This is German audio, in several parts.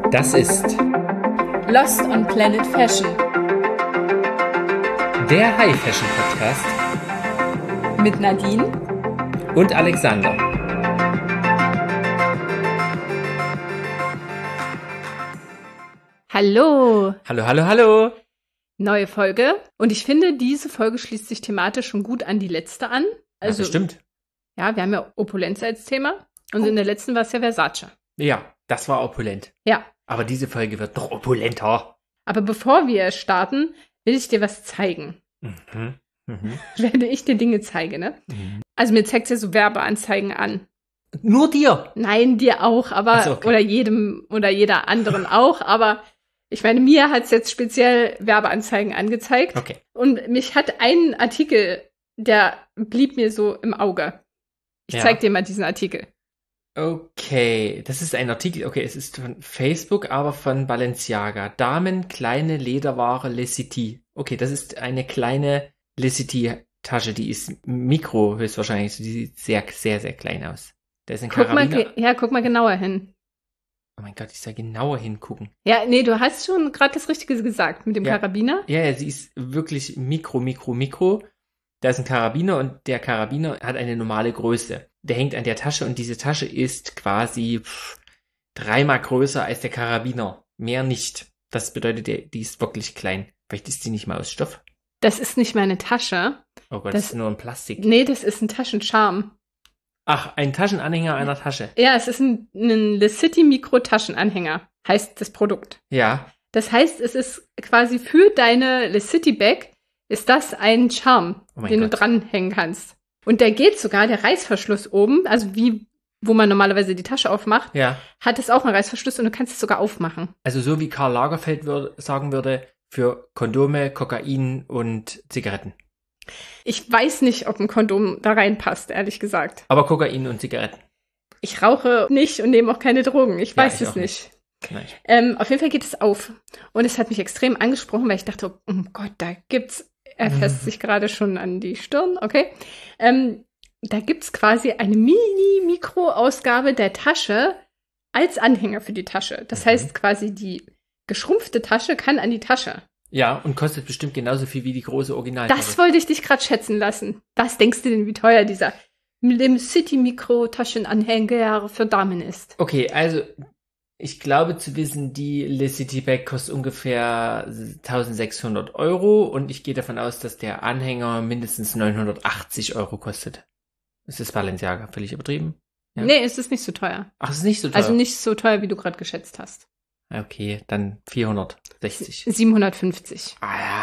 Das ist Lost on Planet Fashion der High Fashion Podcast mit Nadine und Alexander. Hallo, Hallo. neue Folge. Und ich finde, diese Folge schließt sich thematisch schon gut an die letzte an. Also, das stimmt. Ja, wir haben ja Opulenz als Thema. Und in der letzten war es ja Versace. Ja, das war opulent. Ja. Aber diese Folge wird noch opulenter. Aber bevor wir starten, will ich dir was zeigen. Wenn ich dir Dinge zeige, ne? Also mir zeigt es ja so Werbeanzeigen an. Nur dir? Nein, dir auch, aber so, okay. Oder jedem oder jeder anderen auch, aber ich meine, mir hat es jetzt speziell Werbeanzeigen angezeigt. Okay. Und mich hat ein Artikel, der blieb mir so im Auge. Ich zeig dir mal diesen Artikel. Okay, das ist ein Artikel, okay, es ist von Facebook, aber von Balenciaga. Damen, kleine Lederware Leciti. Okay, das ist eine kleine Leciti-Tasche, die ist mikro höchstwahrscheinlich, die sieht sehr, sehr, sehr klein aus. Da ist ein Karabiner. Guck mal genauer hin. Oh mein Gott, ich soll genauer hingucken. Ja, nee, du hast schon gerade das Richtige gesagt mit dem Karabiner. Ja, sie ist wirklich mikro. Da ist ein Karabiner und der Karabiner hat eine normale Größe. Der hängt an der Tasche und diese Tasche ist quasi 3-mal größer als der Karabiner. Mehr nicht. Das bedeutet, die ist wirklich klein. Vielleicht ist sie nicht mal aus Stoff. Das ist nicht meine Tasche. Oh Gott, das ist nur ein Plastik. Nee, das ist ein Taschencharme. Ach, ein Taschenanhänger einer Tasche. Ja, es ist ein Leciti Mikro-Taschenanhänger, heißt das Produkt. Ja. Das heißt, es ist quasi für deine Leciti Bag ist das ein Charme, den du dranhängen kannst. Und der Reißverschluss oben, also wo man normalerweise die Tasche aufmacht, hat es auch einen Reißverschluss und du kannst es sogar aufmachen. Also so wie Karl Lagerfeld sagen würde, für Kondome, Kokain und Zigaretten. Ich weiß nicht, ob ein Kondom da reinpasst, ehrlich gesagt. Aber Kokain und Zigaretten. Ich rauche nicht und nehme auch keine Drogen. Ich weiß es nicht. Auf jeden Fall geht es auf. Und es hat mich extrem angesprochen, weil ich dachte, oh Gott, er fässt sich gerade schon an die Stirn, okay. Da gibt's quasi eine Mikro-Ausgabe der Tasche als Anhänger für die Tasche. Das heißt quasi, die geschrumpfte Tasche kann an die Tasche. Ja, und kostet bestimmt genauso viel wie die große Originaltasche. Das wollte ich dich gerade schätzen lassen. Was denkst du denn, wie teuer dieser Leciti Mikro-Taschenanhänger für Damen ist? Okay, also ich glaube zu wissen, die Leciti Bag kostet ungefähr 1.600 € und ich gehe davon aus, dass der Anhänger mindestens 980 € kostet. Ist das Balenciaga völlig übertrieben? Ja. Nee, es ist nicht so teuer. Ach, es ist nicht so teuer? Also nicht so teuer, wie du gerade geschätzt hast. Okay, dann 460. 750.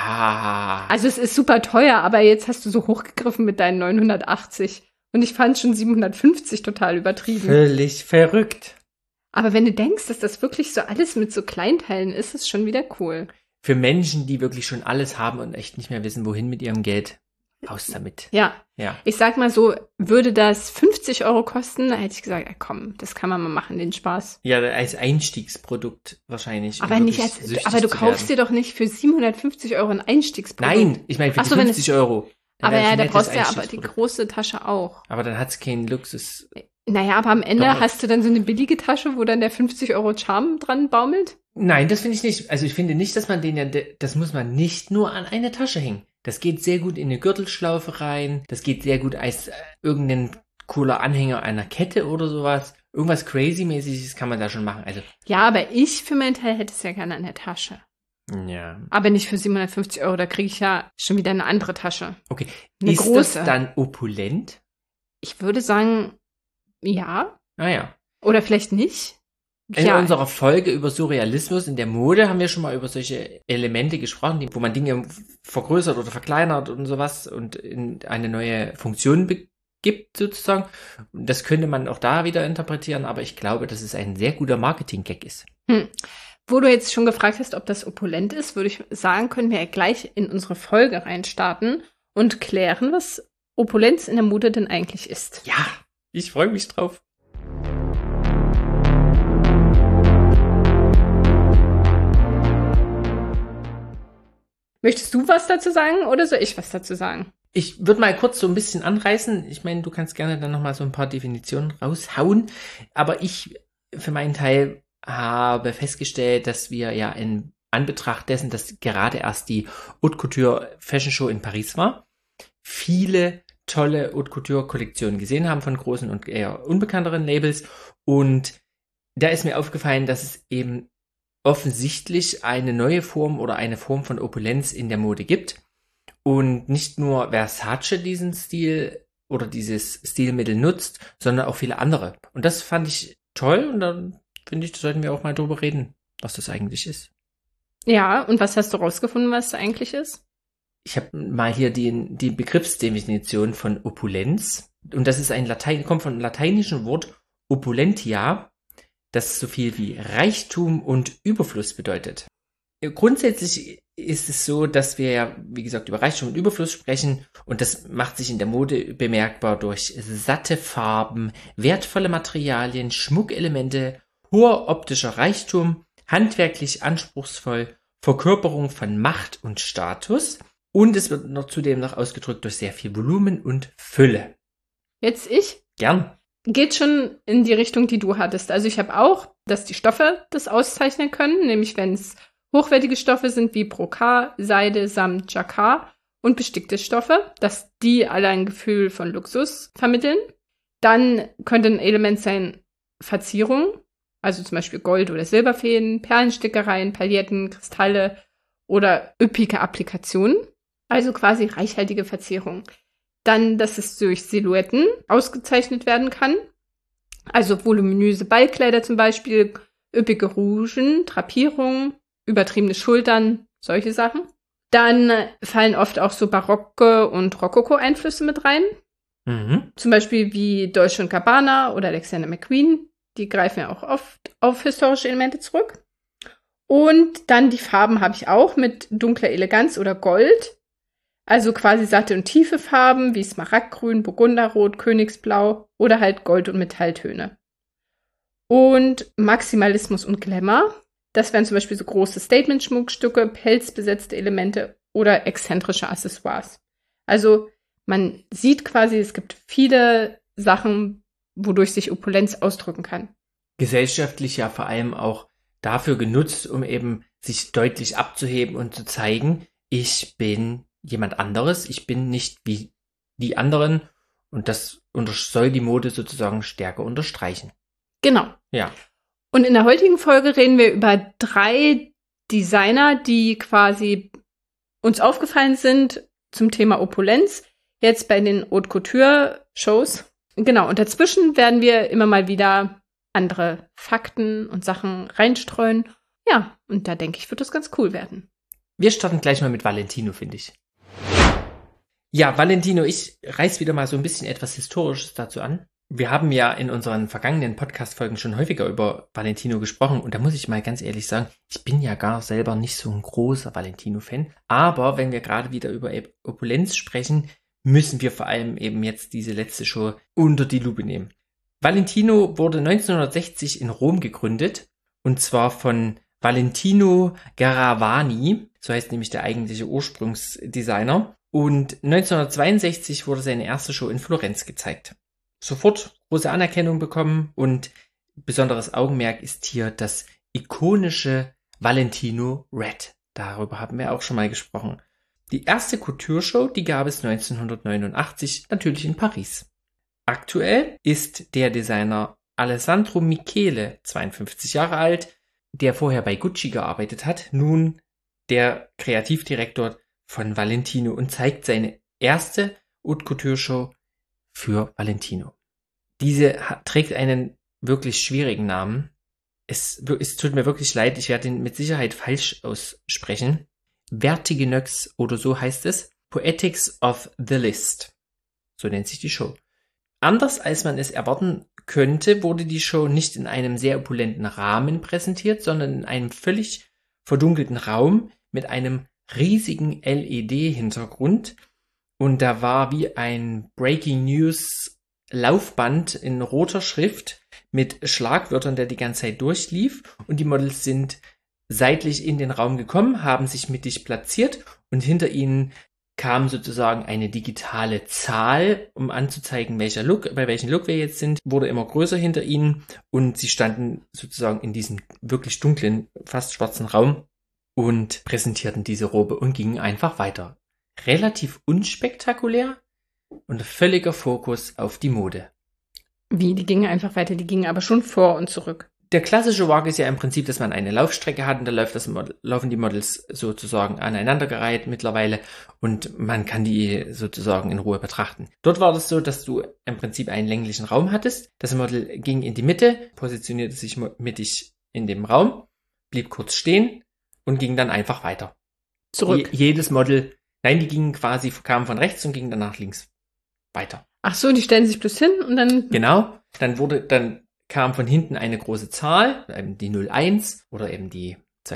Ah. Also es ist super teuer, aber jetzt hast du so hochgegriffen mit deinen 980. Und ich fand schon 750 total übertrieben. Völlig verrückt. Aber wenn du denkst, dass das wirklich so alles mit so Kleinteilen ist, ist es schon wieder cool. Für Menschen, die wirklich schon alles haben und echt nicht mehr wissen, wohin mit ihrem Geld. Raus damit. Ja. Ich sag mal so, würde das 50 € kosten, hätte ich gesagt, komm, das kann man mal machen, den Spaß. Ja, als Einstiegsprodukt wahrscheinlich. Aber du kaufst dir doch nicht für 750 € ein Einstiegsprodukt. Nein, ich meine für die 50 €. Aber ja, da brauchst du ja aber die große Tasche auch. Aber dann hat's keinen Luxus. Naja, aber am Ende hast du dann so eine billige Tasche, wo dann der 50 € Charme dran baumelt? Nein, das finde ich nicht. Also ich finde nicht, dass man das muss man nicht nur an eine Tasche hängen. Das geht sehr gut in eine Gürtelschlaufe rein. Das geht sehr gut als irgendein cooler Anhänger einer Kette oder sowas. Irgendwas Crazy-mäßiges kann man da schon machen. Also ja, aber ich für meinen Teil hätte es ja gerne an der Tasche. Ja. Aber nicht für 750 €, da kriege ich ja schon wieder eine andere Tasche. Okay. Eine ist große. Das dann opulent? Ich würde sagen, ja. Ah ja. Oder vielleicht nicht. In unserer Folge über Surrealismus in der Mode haben wir schon mal über solche Elemente gesprochen, wo man Dinge vergrößert oder verkleinert und sowas und in eine neue Funktion gibt sozusagen. Und das könnte man auch da wieder interpretieren, aber ich glaube, dass es ein sehr guter Marketing-Gag ist. Wo du jetzt schon gefragt hast, ob das opulent ist, würde ich sagen, können wir ja gleich in unsere Folge reinstarten und klären, was Opulenz in der Mode denn eigentlich ist. Ja, ich freue mich drauf. Möchtest du was dazu sagen oder soll ich was dazu sagen? Ich würde mal kurz so ein bisschen anreißen. Ich meine, du kannst gerne dann nochmal so ein paar Definitionen raushauen. Aber ich für meinen Teil habe festgestellt, dass wir ja in Anbetracht dessen, dass gerade erst die Haute Couture Fashion Show in Paris war, viele tolle Haute Couture Kollektionen gesehen haben von großen und eher unbekannteren Labels. Und da ist mir aufgefallen, dass es eben offensichtlich eine neue Form oder eine Form von Opulenz in der Mode gibt. Und nicht nur Versace diesen Stil oder dieses Stilmittel nutzt, sondern auch viele andere. Und das fand ich toll und dann finde ich, da sollten wir auch mal drüber reden, was das eigentlich ist. Ja, und was hast du rausgefunden, was es eigentlich ist? Ich habe mal hier die Begriffsdefinition von Opulenz. Und das ist kommt vom lateinischen Wort opulentia, das so viel wie Reichtum und Überfluss bedeutet. Grundsätzlich ist es so, dass wir ja, wie gesagt, über Reichtum und Überfluss sprechen und das macht sich in der Mode bemerkbar durch satte Farben, wertvolle Materialien, Schmuckelemente, hoher optischer Reichtum, handwerklich anspruchsvoll, Verkörperung von Macht und Status und es wird zudem noch ausgedrückt durch sehr viel Volumen und Fülle. Jetzt ich? Gern. Geht schon in die Richtung, die du hattest. Also ich habe auch, dass die Stoffe das auszeichnen können, nämlich wenn es hochwertige Stoffe sind wie Brokat, Seide, Samt, Jacquard und bestickte Stoffe, dass die alle ein Gefühl von Luxus vermitteln. Dann könnte ein Element sein Verzierung, also zum Beispiel Gold- oder Silberfäden, Perlenstickereien, Pailletten, Kristalle oder üppige Applikationen, also quasi reichhaltige Verzierung. Dann, dass es durch Silhouetten ausgezeichnet werden kann, also voluminöse Ballkleider zum Beispiel, üppige Rougen, Drapierungen, übertriebene Schultern, solche Sachen. Dann fallen oft auch so barocke und Rokoko-Einflüsse mit rein. Mhm. Zum Beispiel wie Dolce & Gabbana oder Alexander McQueen. Die greifen ja auch oft auf historische Elemente zurück. Und dann die Farben habe ich auch mit dunkler Eleganz oder Gold. Also quasi satte und tiefe Farben wie Smaragdgrün, Burgunderrot, Königsblau oder halt Gold- und Metalltöne. Und Maximalismus und Glamour. Das wären zum Beispiel so große Statement-Schmuckstücke, pelzbesetzte Elemente oder exzentrische Accessoires. Also man sieht quasi, es gibt viele Sachen, wodurch sich Opulenz ausdrücken kann. Gesellschaftlich ja vor allem auch dafür genutzt, um eben sich deutlich abzuheben und zu zeigen, ich bin jemand anderes, ich bin nicht wie die anderen und das soll die Mode sozusagen stärker unterstreichen. Genau. Ja. Und in der heutigen Folge reden wir über 3 Designer, die quasi uns aufgefallen sind zum Thema Opulenz, jetzt bei den Haute Couture Shows. Genau, und dazwischen werden wir immer mal wieder andere Fakten und Sachen reinstreuen. Ja, und da denke ich, wird das ganz cool werden. Wir starten gleich mal mit Valentino, finde ich. Ja, Valentino, ich reiß wieder mal so ein bisschen etwas Historisches dazu an. Wir haben ja in unseren vergangenen Podcast-Folgen schon häufiger über Valentino gesprochen und da muss ich mal ganz ehrlich sagen, ich bin ja gar selber nicht so ein großer Valentino-Fan, aber wenn wir gerade wieder über Opulenz sprechen, müssen wir vor allem eben jetzt diese letzte Show unter die Lupe nehmen. Valentino wurde 1960 in Rom gegründet und zwar von Valentino Garavani, so heißt nämlich der eigentliche Ursprungsdesigner, und 1962 wurde seine erste Show in Florenz gezeigt. Sofort große Anerkennung bekommen und besonderes Augenmerk ist hier das ikonische Valentino Red. Darüber haben wir auch schon mal gesprochen. Die erste Couture-Show, die gab es 1989, natürlich in Paris. Aktuell ist der Designer Alessandro Michele, 52 Jahre alt, der vorher bei Gucci gearbeitet hat, nun der Kreativdirektor von Valentino und zeigt seine erste Haute Couture Show für Valentino. Diese trägt einen wirklich schwierigen Namen. Es tut mir wirklich leid, ich werde ihn mit Sicherheit falsch aussprechen. Vertiginox oder so heißt es. Poetics of the List. So nennt sich die Show. Anders als man es erwarten könnte, wurde die Show nicht in einem sehr opulenten Rahmen präsentiert, sondern in einem völlig verdunkelten Raum mit einem riesigen LED-Hintergrund. Und da war wie ein Breaking News Laufband in roter Schrift mit Schlagwörtern, der die ganze Zeit durchlief. Und die Models sind seitlich in den Raum gekommen, haben sich mittig platziert und hinter ihnen kam sozusagen eine digitale Zahl, um anzuzeigen, bei welchem Look wir jetzt sind, wurde immer größer hinter ihnen und sie standen sozusagen in diesem wirklich dunklen, fast schwarzen Raum und präsentierten diese Robe und gingen einfach weiter. Relativ unspektakulär und völliger Fokus auf die Mode. Wie? Die gingen einfach weiter, die gingen aber schon vor und zurück. Der klassische Walk ist ja im Prinzip, dass man eine Laufstrecke hat und da laufen die Models sozusagen aneinandergereiht mittlerweile und man kann die sozusagen in Ruhe betrachten. Dort war das so, dass du im Prinzip einen länglichen Raum hattest. Das Model ging in die Mitte, positionierte sich mittig in dem Raum, blieb kurz stehen und ging dann einfach weiter. Zurück. Jedes Model, nein, die kamen von rechts und gingen dann nach links weiter. Ach so, die stellen sich bloß hin und dann... Genau, dann kam von hinten eine große Zahl, eben die 01 oder eben die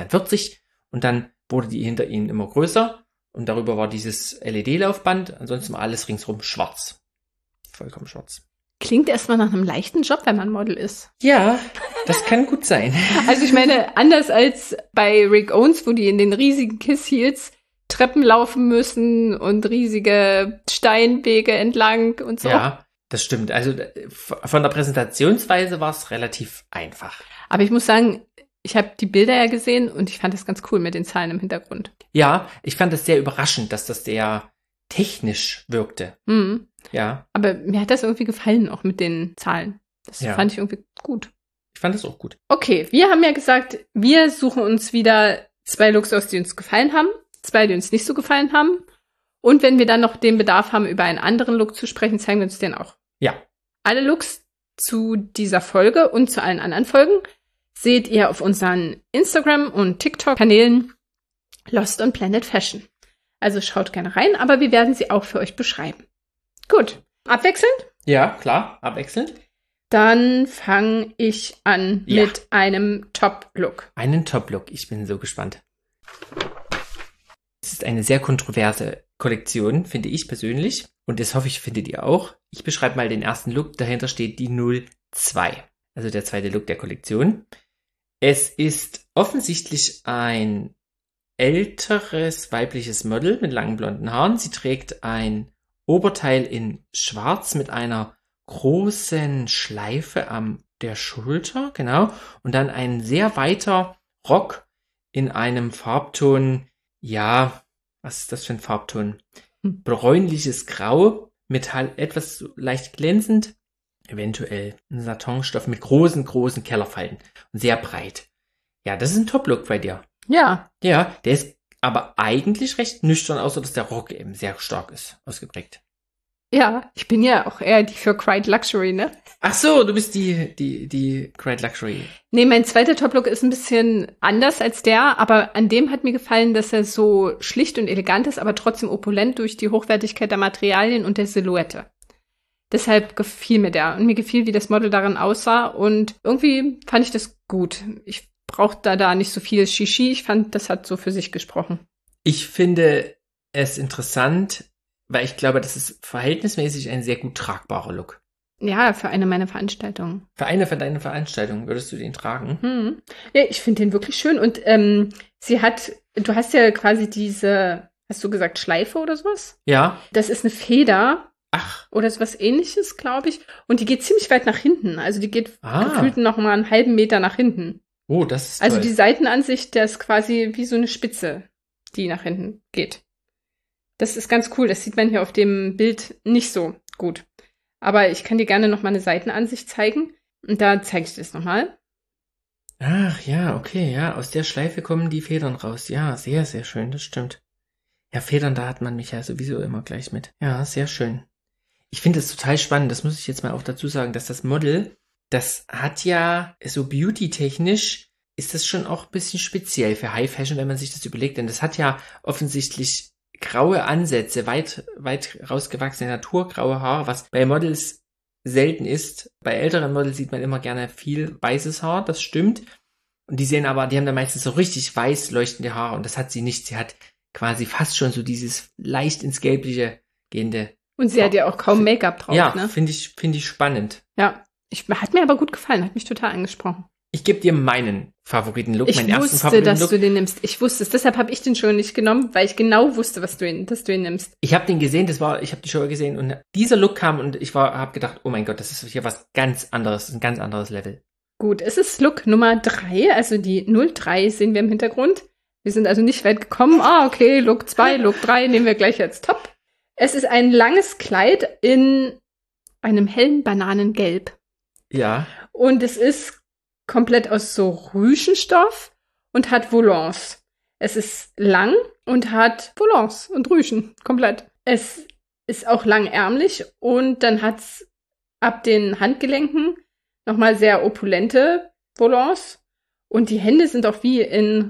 42 und dann wurde die hinter ihnen immer größer und darüber war dieses LED-Laufband, ansonsten alles ringsrum schwarz. Vollkommen schwarz. Klingt erstmal nach einem leichten Job, wenn man Model ist. Ja, das kann gut sein. Also ich meine, anders als bei Rick Owens, wo die in den riesigen Kiss Heels Treppen laufen müssen und riesige Steinwege entlang und so. Ja, das stimmt. Also von der Präsentationsweise war es relativ einfach. Aber ich muss sagen, ich habe die Bilder ja gesehen und ich fand das ganz cool mit den Zahlen im Hintergrund. Ja, ich fand das sehr überraschend, dass das sehr technisch wirkte. Mhm. Ja. Aber mir hat das irgendwie gefallen, auch mit den Zahlen. Das fand ich irgendwie gut. Ich fand das auch gut. Okay, wir haben ja gesagt, wir suchen uns wieder 2 Looks aus, die uns gefallen haben, 2, die uns nicht so gefallen haben. Und wenn wir dann noch den Bedarf haben, über einen anderen Look zu sprechen, zeigen wir uns den auch. Ja. Alle Looks zu dieser Folge und zu allen anderen Folgen seht ihr auf unseren Instagram- und TikTok-Kanälen Lost on Planet Fashion. Also schaut gerne rein, aber wir werden sie auch für euch beschreiben. Gut. Abwechselnd? Ja, klar. Abwechselnd. Dann fange ich an mit einem Top-Look. Einen Top-Look. Ich bin so gespannt. Es ist eine sehr kontroverse Kollektion, finde ich persönlich. Und das hoffe ich, findet ihr auch. Ich beschreibe mal den ersten Look. Dahinter steht die 02. Also der zweite Look der Kollektion. Es ist offensichtlich ein älteres weibliches Model mit langen blonden Haaren. Sie trägt ein Oberteil in Schwarz mit einer großen Schleife an der Schulter. Genau. Und dann ein sehr weiter Rock in einem Farbton. Ja, was ist das für ein Farbton? Bräunliches Grau, Metall etwas leicht glänzend, eventuell ein Satinstoff mit großen Kellerfalten und sehr breit. Ja, das ist ein Top-Look bei dir. Ja. Ja, der ist aber eigentlich recht nüchtern, außer dass der Rock eben sehr stark ist, ausgeprägt. Ja, ich bin ja auch eher die für Cried Luxury, ne? Ach so, du bist die Cried Luxury. Nee, mein zweiter Top-Look ist ein bisschen anders als der, aber an dem hat mir gefallen, dass er so schlicht und elegant ist, aber trotzdem opulent durch die Hochwertigkeit der Materialien und der Silhouette. Deshalb gefiel mir der und mir gefiel, wie das Model darin aussah und irgendwie fand ich das gut. Ich brauchte da nicht so viel Shishi, ich fand, das hat so für sich gesprochen. Ich finde es interessant, weil ich glaube, das ist verhältnismäßig ein sehr gut tragbarer Look. Ja, für eine meiner Veranstaltungen. Für eine von deinen Veranstaltungen würdest du den tragen? Ja, ich finde den wirklich schön. Und du hast ja quasi diese, hast du gesagt, Schleife oder sowas? Ja. Das ist eine Feder. Ach. Oder sowas Ähnliches, glaube ich. Und die geht ziemlich weit nach hinten. Also die geht gefühlt noch mal einen halben Meter nach hinten. Oh, das ist also toll. Die Seitenansicht, das ist quasi wie so eine Spitze, die nach hinten geht. Das ist ganz cool. Das sieht man hier auf dem Bild nicht so gut. Aber ich kann dir gerne noch mal eine Seitenansicht zeigen. Und da zeige ich das noch mal. Ach ja, okay, ja. Aus der Schleife kommen die Federn raus. Ja, sehr, sehr schön, das stimmt. Ja, Federn, da hat man mich ja sowieso immer gleich mit. Ja, sehr schön. Ich finde es total spannend, das muss ich jetzt mal auch dazu sagen, dass das Model, das hat ja so beauty-technisch, ist das schon auch ein bisschen speziell für High Fashion, wenn man sich das überlegt. Denn das hat ja offensichtlich graue Ansätze, weit rausgewachsene naturgraue Haare, was bei Models selten ist. Bei älteren Models sieht man immer gerne viel weißes Haar, das stimmt. Und die haben da meistens so richtig weiß leuchtende Haare und das hat sie nicht. Sie hat quasi fast schon so dieses leicht ins Gelbliche gehende. Und sie hat ja auch kaum Make-up drauf, ja, ne? Finde ich spannend. Ja, hat mir aber gut gefallen, hat mich total angesprochen. Ich gebe dir meinen Favoriten-Look, meinen ersten Favoriten-Look. Ich wusste, dass du den nimmst. Ich wusste es. Deshalb habe ich den schon nicht genommen, weil ich genau wusste, dass du ihn nimmst. Ich habe den gesehen, ich habe die Show gesehen und dieser Look kam und ich habe gedacht, oh mein Gott, das ist hier was ganz anderes, ein ganz anderes Level. Gut, es ist Look Nummer 3, also die 03 sehen wir im Hintergrund. Wir sind also nicht weit gekommen. Okay, Look 2, Look 3 nehmen wir gleich als Top. Es ist ein langes Kleid in einem hellen Bananengelb. Ja. Und es ist komplett aus so Rüschenstoff und hat Volants. Es ist lang und hat Volants und Rüschen, komplett. Es ist auch langärmlich und dann hat's ab den Handgelenken nochmal sehr opulente Volants. Und die Hände sind auch wie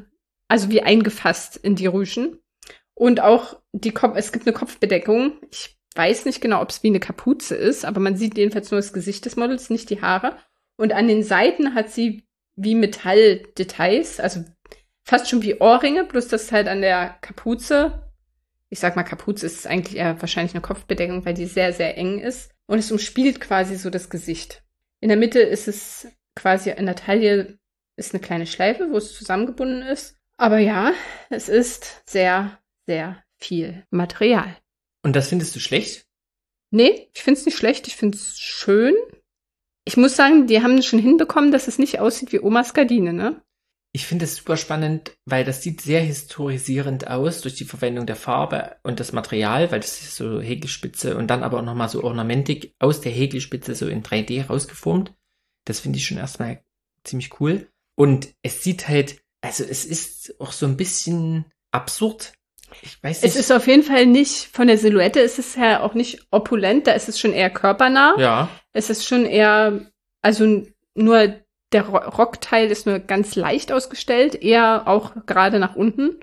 eingefasst in die Rüschen. Und auch es gibt eine Kopfbedeckung. Ich weiß nicht genau, ob es wie eine Kapuze ist, aber man sieht jedenfalls nur das Gesicht des Models, nicht die Haare. Und an den Seiten hat sie wie Metalldetails, also fast schon wie Ohrringe, bloß dass halt an der Kapuze, ich sag mal Kapuze ist eigentlich eher wahrscheinlich eine Kopfbedeckung, weil die sehr, sehr eng ist. Und es umspielt quasi so das Gesicht. In der Mitte ist es quasi, in der Taille ist eine kleine Schleife, wo es zusammengebunden ist. Aber ja, es ist sehr, sehr viel Material. Und das findest du schlecht? Nee, ich find's nicht schlecht, ich find's schön. Ich muss sagen, die haben schon hinbekommen, dass es nicht aussieht wie Omas Gardine, ne? Ich finde es super spannend, weil das sieht sehr historisierend aus durch die Verwendung der Farbe und das Material, weil das ist so Häkelspitze und dann aber auch nochmal so Ornamentik aus der Häkelspitze so in 3D rausgeformt. Das finde ich schon erstmal ziemlich cool. Und es sieht halt, also es ist auch so ein bisschen absurd. Ich weiß nicht. Es ist auf jeden Fall nicht, von der Silhouette ist es ja auch nicht opulent, da ist es schon eher körpernah. Ja. Es ist schon eher, also nur der Rockteil ist nur ganz leicht ausgestellt, eher auch gerade nach unten.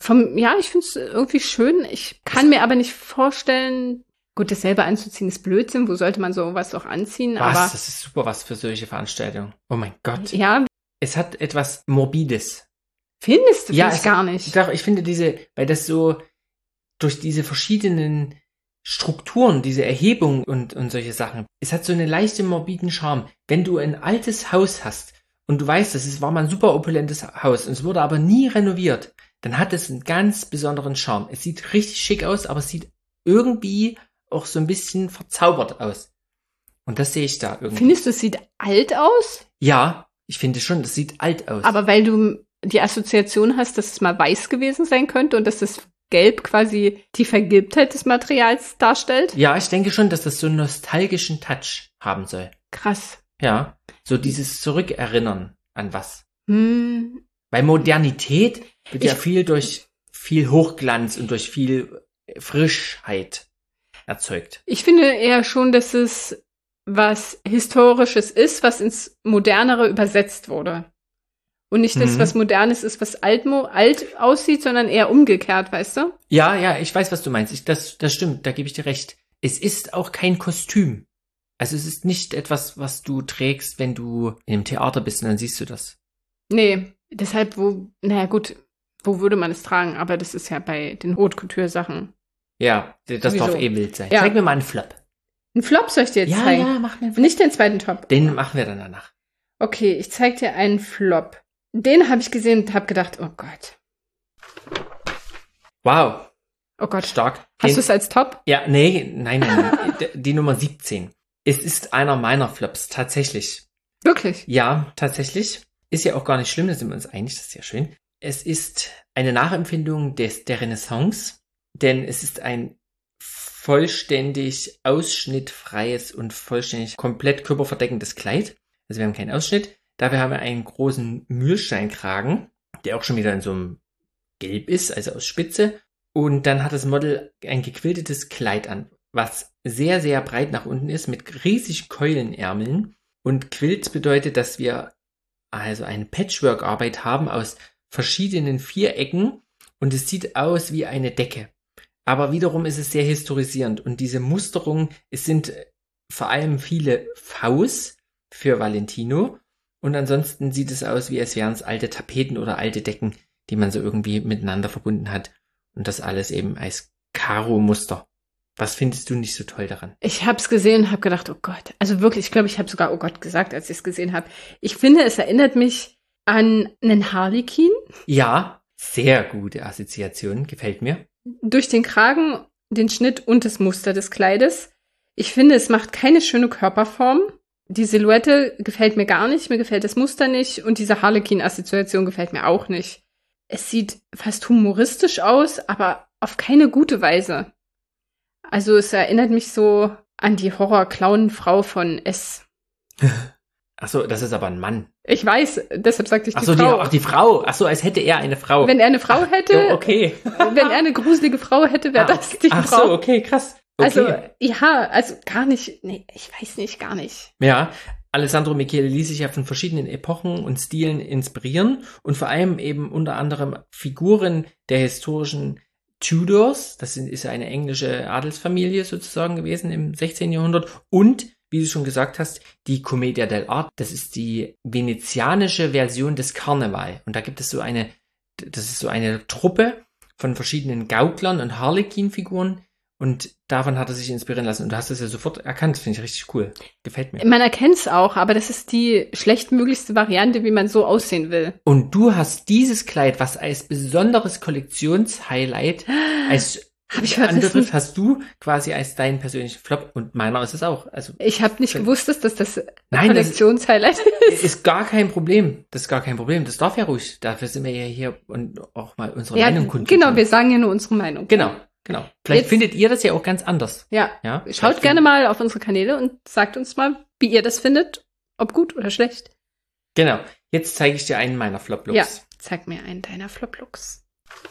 Ich finde es irgendwie schön. Ich kann mir aber nicht vorstellen, gut, das selber anzuziehen ist Blödsinn. Wo sollte man sowas auch anziehen? Was? Aber Das ist super was für solche Veranstaltungen. Oh mein Gott. Ja. Es hat etwas Morbides. Findest du? Ja, gar nicht. Doch, ich finde weil das so durch diese verschiedenen Strukturen, diese Erhebung und solche Sachen, es hat so einen leichten morbiden Charme. Wenn du ein altes Haus hast und du weißt, war mal ein super opulentes Haus und es wurde aber nie renoviert, dann hat es einen ganz besonderen Charme. Es sieht richtig schick aus, aber es sieht irgendwie auch so ein bisschen verzaubert aus. Und das sehe ich da irgendwie. Findest du, es sieht alt aus? Ja, ich finde schon, das sieht alt aus. Aber weil du die Assoziation hast, dass es mal weiß gewesen sein könnte und dass das Gelb quasi die Vergilbtheit des Materials darstellt? Ja, ich denke schon, dass das so einen nostalgischen Touch haben soll. Krass. Ja, so dieses Zurückerinnern an was. Weil Modernität wird ja viel durch viel Hochglanz und durch viel Frischheit erzeugt. Ich finde eher schon, dass es was Historisches ist, was ins Modernere übersetzt wurde. Und nicht das, was Modernes ist, was alt aussieht, sondern eher umgekehrt, weißt du? Ja, ich weiß, was du meinst. Das stimmt, da gebe ich dir recht. Es ist auch kein Kostüm. Also es ist nicht etwas, was du trägst, wenn du in einem Theater bist und dann siehst du das. Nee, deshalb, wo würde man es tragen? Aber das ist ja bei den Haute Couture-Sachen. Ja, das darf wild sein. Ja. Zeig mir mal einen Flop. Einen Flop soll ich dir jetzt zeigen? Ja, mach mir einen Flop. Nicht den zweiten Top. Den machen wir dann danach. Okay, ich zeig dir einen Flop. Den habe ich gesehen und habe gedacht, oh Gott. Wow. Oh Gott. Stark. Hast du es als Top? Ja, nein. Die Nummer 17. Es ist einer meiner Flops, tatsächlich. Wirklich? Ja, tatsächlich. Ist ja auch gar nicht schlimm, da sind wir uns einig, das ist ja schön. Es ist eine Nachempfindung der Renaissance, denn es ist ein vollständig ausschnittfreies und vollständig komplett körperverdeckendes Kleid. Also wir haben keinen Ausschnitt. Dafür haben wir einen großen Mühlsteinkragen, der auch schon wieder in so einem Gelb ist, also aus Spitze. Und dann hat das Model ein gequiltetes Kleid an, was sehr, sehr breit nach unten ist, mit riesig Keulenärmeln. Und Quilt bedeutet, dass wir also eine Patchwork-Arbeit haben aus verschiedenen Vierecken und es sieht aus wie eine Decke. Aber wiederum ist es sehr historisierend und diese Musterung, es sind vor allem viele Vs für Valentino. Und ansonsten sieht es aus, wie als wären es alte Tapeten oder alte Decken, die man so irgendwie miteinander verbunden hat. Und das alles eben als Karo-Muster Was findest du nicht so toll daran? Ich habe es gesehen und habe gedacht, oh Gott. Also wirklich, ich glaube, ich habe sogar oh Gott gesagt, als ich es gesehen habe. Ich finde, es erinnert mich an einen Harlekin. Ja, sehr gute Assoziation, gefällt mir. Durch den Kragen, den Schnitt und das Muster des Kleides. Ich finde, es macht keine schöne Körperform. Die Silhouette gefällt mir gar nicht, mir gefällt das Muster nicht und diese Harlekin-Assoziation gefällt mir auch nicht. Es sieht fast humoristisch aus, aber auf keine gute Weise. Also es erinnert mich so an die Horror-Clown-Frau von S. Ach so, das ist aber ein Mann. Ich weiß, deshalb sagte ich die Frau. Die Frau. Ach so, als hätte er eine Frau. Wenn er eine Frau hätte, okay. Wenn er eine gruselige Frau hätte, wäre das die Frau. Ach so, okay, krass. Okay. Also gar nicht, nee, ich weiß nicht, gar nicht. Ja, Alessandro Michele ließ sich ja von verschiedenen Epochen und Stilen inspirieren und vor allem eben unter anderem Figuren der historischen Tudors, das ist ja eine englische Adelsfamilie sozusagen gewesen im 16. Jahrhundert und, wie du schon gesagt hast, die Commedia dell'arte, das ist die venezianische Version des Karneval und da gibt es das ist so eine Truppe von verschiedenen Gauklern und Harlekin-Figuren und davon hat er sich inspirieren lassen und du hast es ja sofort erkannt, finde ich richtig cool, gefällt mir. Man erkennt es auch, aber das ist die schlechtmöglichste Variante, wie man so aussehen will. Und du hast dieses Kleid, was als besonderes Kollektionshighlight, als Angriff hast du quasi als deinen persönlichen Flop und meiner ist es auch. Also ich habe nicht gewusst, dass das Kollektionshighlight ist. Ist gar kein Problem. Das ist gar kein Problem. Das darf ja ruhig. Dafür sind wir ja hier und auch mal unsere Meinung kundtun. Genau, wir sagen ja nur unsere Meinung. Genau. Vielleicht findet ihr das ja auch ganz anders. Ja. Schaut gerne mal auf unsere Kanäle und sagt uns mal, wie ihr das findet. Ob gut oder schlecht. Genau. Jetzt zeige ich dir einen meiner Flop-Looks. Ja, zeig mir einen deiner Flop-Looks.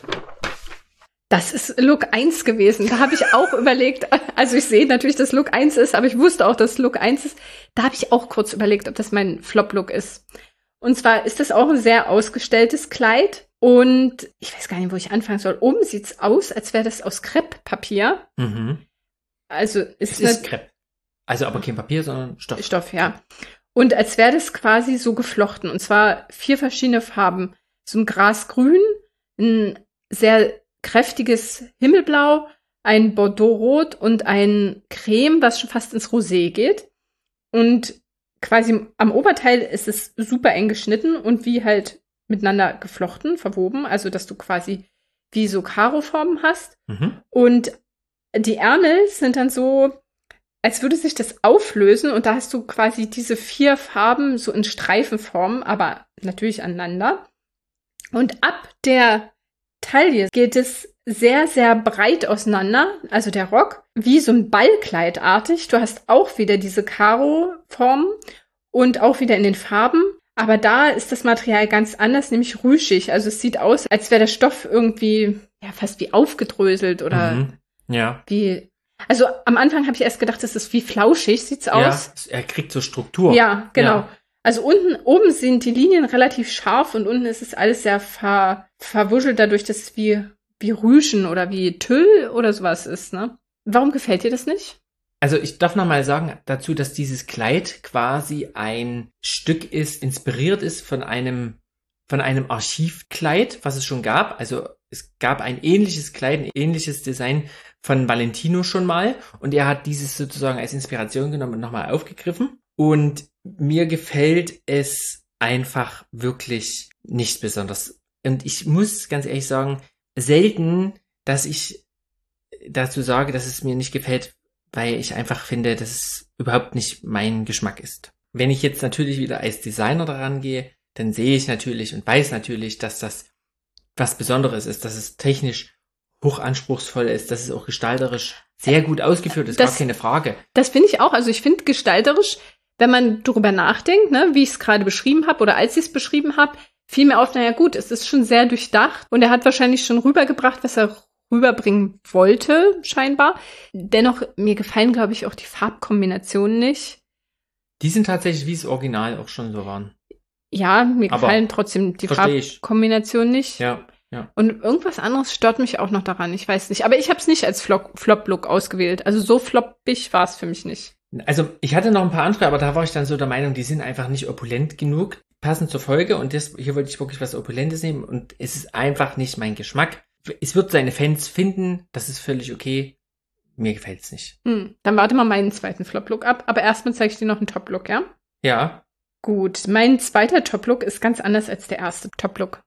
Das ist Look 1 gewesen. Da habe ich auch überlegt, also ich sehe natürlich, dass Look 1 ist, aber ich wusste auch, dass Look 1 ist. Da habe ich auch kurz überlegt, ob das mein Flop-Look ist. Und zwar ist das auch ein sehr ausgestelltes Kleid. Und ich weiß gar nicht, wo ich anfangen soll. Oben sieht's aus, als wäre das aus Krepppapier. Mhm. Also es ist Krepp. Also aber kein Papier, sondern Stoff. Stoff, ja. Und als wäre das quasi so geflochten. Und zwar 4 verschiedene Farben. So ein Grasgrün, ein sehr kräftiges Himmelblau, ein Bordeauxrot und ein Creme, was schon fast ins Rosé geht. Und quasi am Oberteil ist es super eng geschnitten und wie halt miteinander geflochten, verwoben, also dass du quasi wie so Karoformen hast. Mhm. Und die Ärmel sind dann so, als würde sich das auflösen und da hast du quasi diese 4 Farben so in Streifenform, aber natürlich aneinander. Und ab der Taille geht es sehr, sehr breit auseinander, also der Rock, wie so ein Ballkleidartig. Du hast auch wieder diese Karo-Formen und auch wieder in den Farben. Aber da ist das Material ganz anders, nämlich rüschig. Also es sieht aus, als wäre der Stoff irgendwie ja fast wie aufgedröselt oder wie. Also am Anfang habe ich erst gedacht, das ist wie flauschig, sieht's aus. Ja, er kriegt so Struktur. Ja, genau. Ja. Also oben sind die Linien relativ scharf und unten ist es alles sehr verwuschelt dadurch, dass es wie Rüschen oder wie Tüll oder sowas ist, ne? Warum gefällt dir das nicht? Also ich darf noch mal sagen dazu, dass dieses Kleid quasi ein Stück ist, inspiriert ist von einem Archivkleid, was es schon gab. Also es gab ein ähnliches Kleid, ein ähnliches Design von Valentino schon mal. Und er hat dieses sozusagen als Inspiration genommen und nochmal aufgegriffen. Und mir gefällt es einfach wirklich nicht besonders. Und ich muss ganz ehrlich sagen, selten, dass ich dazu sage, dass es mir nicht gefällt, weil ich einfach finde, dass es überhaupt nicht mein Geschmack ist. Wenn ich jetzt natürlich wieder als Designer daran gehe, dann sehe ich natürlich und weiß natürlich, dass das was Besonderes ist, dass es technisch hochanspruchsvoll ist, dass es auch gestalterisch sehr gut ausgeführt ist, gar keine Frage. Das finde ich auch. Also ich finde gestalterisch, wenn man darüber nachdenkt, ne, wie ich es gerade beschrieben habe oder als ich es beschrieben habe, fiel mir auf, naja gut, es ist schon sehr durchdacht und er hat wahrscheinlich schon rübergebracht, was er rüberbringen wollte, scheinbar. Dennoch, mir gefallen, glaube ich, auch die Farbkombinationen nicht. Die sind tatsächlich, wie es Original auch schon so waren. Ja, mir gefallen trotzdem die Farbkombinationen nicht. Ja. Und irgendwas anderes stört mich auch noch daran, ich weiß nicht. Aber ich habe es nicht als Flop-Look ausgewählt. Also so floppig war es für mich nicht. Also ich hatte noch ein paar andere, aber da war ich dann so der Meinung, die sind einfach nicht opulent genug, passend zur Folge. Und hier wollte ich wirklich was Opulentes nehmen und es ist einfach nicht mein Geschmack. Es wird seine Fans finden, das ist völlig okay. mir gefällt's nicht. Dann warte mal meinen zweiten Flop-Look ab. Aber erstmal zeige ich dir noch einen Top-Look, ja? Ja. Gut, mein zweiter Top-Look ist ganz anders als der erste Top-Look.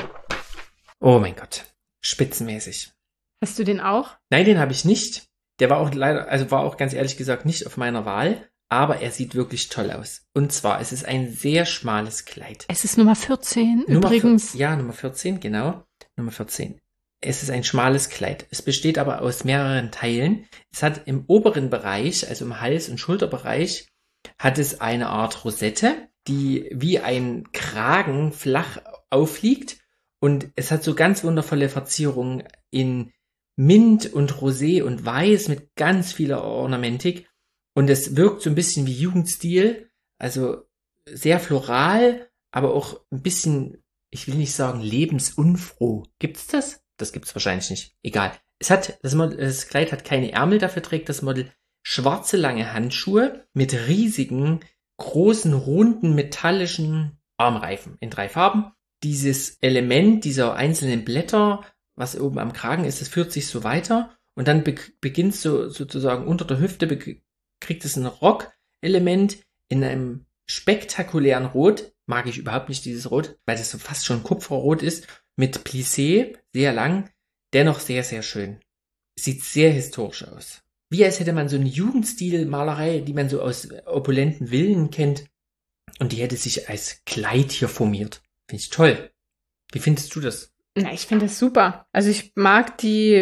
Oh mein Gott. Spitzenmäßig. Hast du den auch? Nein, den habe ich nicht. Der war auch leider, also war auch ganz ehrlich gesagt nicht auf meiner Wahl. Aber er sieht wirklich toll aus. Und zwar, es ist ein sehr schmales Kleid. Es ist Nummer 14 übrigens. Ja, Nummer 14, genau. Nummer 14. Es ist ein schmales Kleid. Es besteht aber aus mehreren Teilen. Es hat im oberen Bereich, also im Hals- und Schulterbereich, hat es eine Art Rosette, die wie ein Kragen flach aufliegt. Und es hat so ganz wundervolle Verzierungen in Mint und Rosé und Weiß mit ganz vieler Ornamentik. Und es wirkt so ein bisschen wie Jugendstil, also sehr floral, aber auch ein bisschen, ich will nicht sagen lebensunfroh. Gibt's das? Das gibt's wahrscheinlich nicht. Egal. Das Kleid hat keine Ärmel, dafür trägt das Model schwarze lange Handschuhe mit riesigen, großen, runden, metallischen Armreifen in 3 Farben. Dieses Element dieser einzelnen Blätter, was oben am Kragen ist, das führt sich so weiter und dann beginnt so sozusagen unter der Hüfte kriegt es ein Rock-Element in einem spektakulären Rot. Mag ich überhaupt nicht dieses Rot, weil das so fast schon Kupferrot ist. Mit Plissé, sehr lang, dennoch sehr, sehr schön. Sieht sehr historisch aus. Wie als hätte man so eine Jugendstil-Malerei, die man so aus opulenten Villen kennt. Und die hätte sich als Kleid hier formiert. Finde ich toll. Wie findest du das? Na, ich finde das super. Also ich mag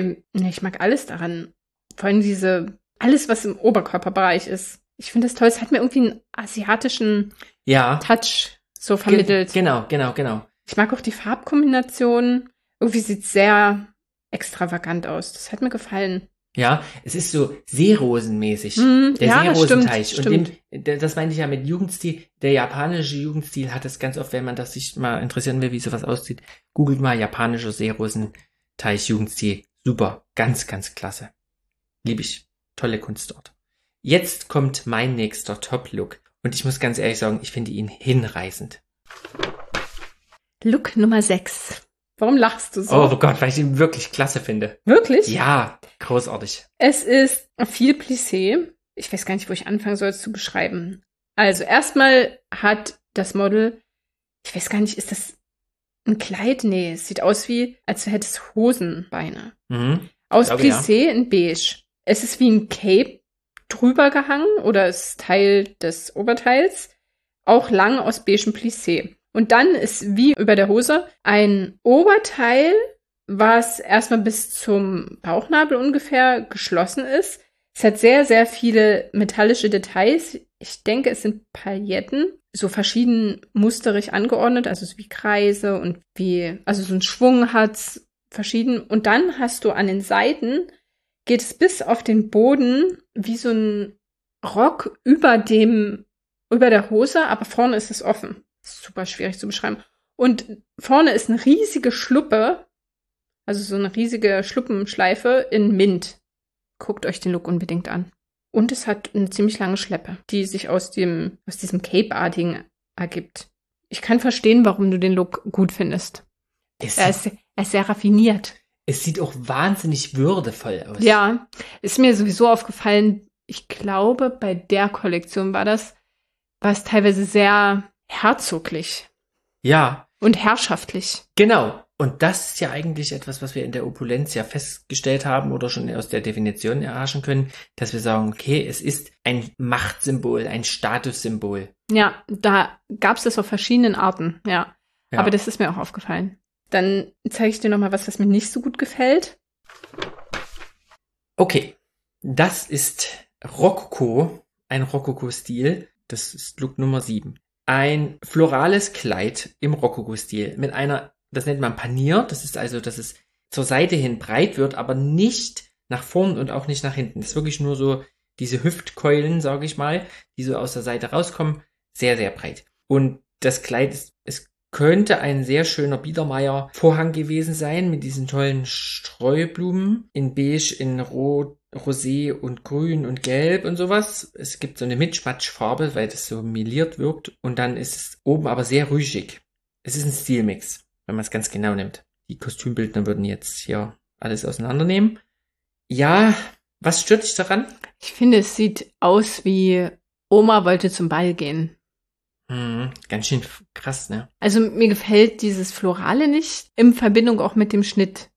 alles daran. Vor allem alles, was im Oberkörperbereich ist. Ich finde das toll. Es hat mir irgendwie einen asiatischen Touch so vermittelt. Genau. Ich mag auch die Farbkombination. Irgendwie sieht es sehr extravagant aus. Das hat mir gefallen. Ja, es ist so Seerosenmäßig. Der Seerosenteich. Stimmt. Und das meinte ich ja mit Jugendstil. Der japanische Jugendstil hat es ganz oft, wenn man das sich mal interessieren will, wie sowas aussieht. Googelt mal japanischer Seerosenteich Jugendstil. Super. Ganz, ganz klasse. Lieb ich. Tolle Kunst dort. Jetzt kommt mein nächster Top-Look. Und ich muss ganz ehrlich sagen, ich finde ihn hinreißend. Look Nummer 6. Warum lachst du so? Oh Gott, weil ich ihn wirklich klasse finde. Wirklich? Ja, großartig. Es ist viel Plissé. Ich weiß gar nicht, wo ich anfangen soll, es zu beschreiben. Also erstmal hat das Model, ich weiß gar nicht, ist das ein Kleid? Nee, es sieht aus als hätte es Hosenbeine. Aus Plissé in beige. Es ist wie ein Cape drüber gehangen oder ist Teil des Oberteils. Auch lang aus beigem Plissé. Und dann ist wie über der Hose ein Oberteil, was erstmal bis zum Bauchnabel ungefähr geschlossen ist. Es hat sehr, sehr viele metallische Details. Ich denke, es sind Pailletten, so verschieden musterig angeordnet, also so wie Kreise und also so ein Schwung hat's verschieden. Und dann hast du an den Seiten, geht es bis auf den Boden wie so ein Rock über der Hose, aber vorne ist es offen. Super schwierig zu beschreiben. Und vorne ist eine riesige Schluppe, also so eine riesige Schluppenschleife in Mint. Guckt euch den Look unbedingt an. Und es hat eine ziemlich lange Schleppe, die sich aus diesem Cape-artigen ergibt. Ich kann verstehen, warum du den Look gut findest. Er ist sehr raffiniert. Es sieht auch wahnsinnig würdevoll aus. Ja, ist mir sowieso aufgefallen. Ich glaube, bei der Kollektion war es teilweise sehr herzoglich. Ja. Und herrschaftlich. Genau. Und das ist ja eigentlich etwas, was wir in der Opulenz ja festgestellt haben oder schon aus der Definition erhaschen können, dass wir sagen, okay, es ist ein Machtsymbol, ein Statussymbol. Ja, da gab es das auf verschiedenen Arten, ja. Aber das ist mir auch aufgefallen. Dann zeige ich dir nochmal was mir nicht so gut gefällt. Okay, das ist Rokoko, ein Rokoko-Stil. Das ist Look Nummer 7. Ein florales Kleid im Rokoko-Stil mit das nennt man Panier. Das ist also, dass es zur Seite hin breit wird, aber nicht nach vorn und auch nicht nach hinten. Das ist wirklich nur so diese Hüftkeulen, sage ich mal, die so aus der Seite rauskommen. Sehr, sehr breit. Und das Kleid es könnte ein sehr schöner Biedermeier-Vorhang gewesen sein mit diesen tollen Streublumen in beige, in rot, rosé und grün und gelb und sowas. Es gibt so eine Mitschmatschfarbe, weil das so meliert wirkt. Und dann ist es oben aber sehr rüschig. Es ist ein Stilmix, wenn man es ganz genau nimmt. Die Kostümbildner würden jetzt hier alles auseinandernehmen. Ja, Was stört dich daran? Ich finde, es sieht aus wie Oma wollte zum Ball gehen. Ganz schön krass, ne? Also mir gefällt dieses Florale nicht, in Verbindung auch mit dem Schnitt.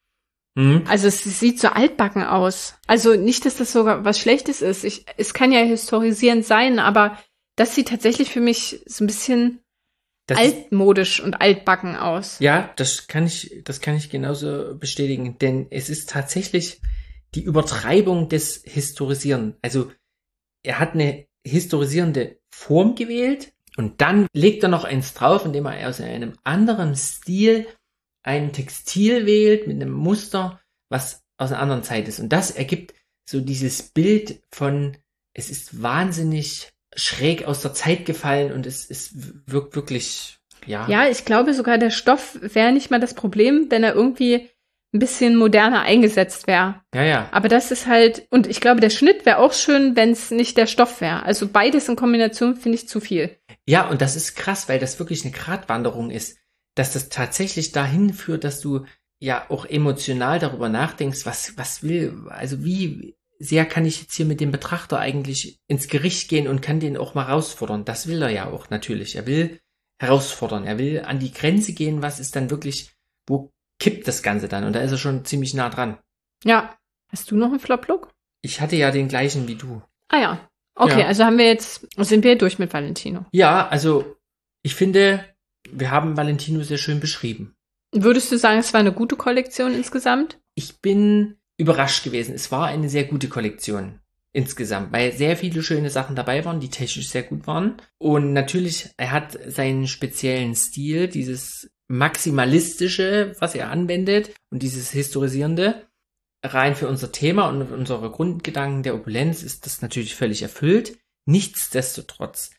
Also es sieht so altbacken aus. Also nicht, dass das sogar was Schlechtes ist. Es kann ja historisierend sein, aber das sieht tatsächlich für mich so ein bisschen altmodisch und altbacken aus. Ja, das kann ich genauso bestätigen, denn es ist tatsächlich die Übertreibung des Historisieren. Also er hat eine historisierende Form gewählt und dann legt er noch eins drauf, indem er aus einem anderen Stil ein Textil wählt mit einem Muster, was aus einer anderen Zeit ist. Und das ergibt so dieses Bild von, es ist wahnsinnig schräg aus der Zeit gefallen und es wirkt wirklich, ja. Ja, ich glaube sogar, der Stoff wäre nicht mal das Problem, wenn er irgendwie ein bisschen moderner eingesetzt wäre. Ja. Aber das ist halt, und ich glaube, der Schnitt wäre auch schön, wenn es nicht der Stoff wäre. Also beides in Kombination finde ich zu viel. Ja, und das ist krass, weil das wirklich eine Gratwanderung ist, dass das tatsächlich dahin führt, dass du ja auch emotional darüber nachdenkst, was also wie sehr kann ich jetzt hier mit dem Betrachter eigentlich ins Gericht gehen und kann den auch mal herausfordern. Das will er ja auch natürlich. Er will herausfordern, er will an die Grenze gehen, was ist dann wirklich, wo kippt das Ganze dann? Und da ist er schon ziemlich nah dran. Ja. Hast du noch einen Flop-Look? Ich hatte ja den gleichen wie du. Ah ja. Okay, ja. Also sind wir durch mit Valentino. Ja, also ich finde, wir haben Valentino sehr schön beschrieben. Würdest du sagen, es war eine gute Kollektion insgesamt? Ich bin überrascht gewesen. Es war eine sehr gute Kollektion insgesamt, weil sehr viele schöne Sachen dabei waren, die technisch sehr gut waren. Und natürlich, er hat seinen speziellen Stil, dieses maximalistische, was er anwendet und dieses historisierende. Rein für unser Thema und unsere Grundgedanken der Opulenz ist das natürlich völlig erfüllt. Nichtsdestotrotz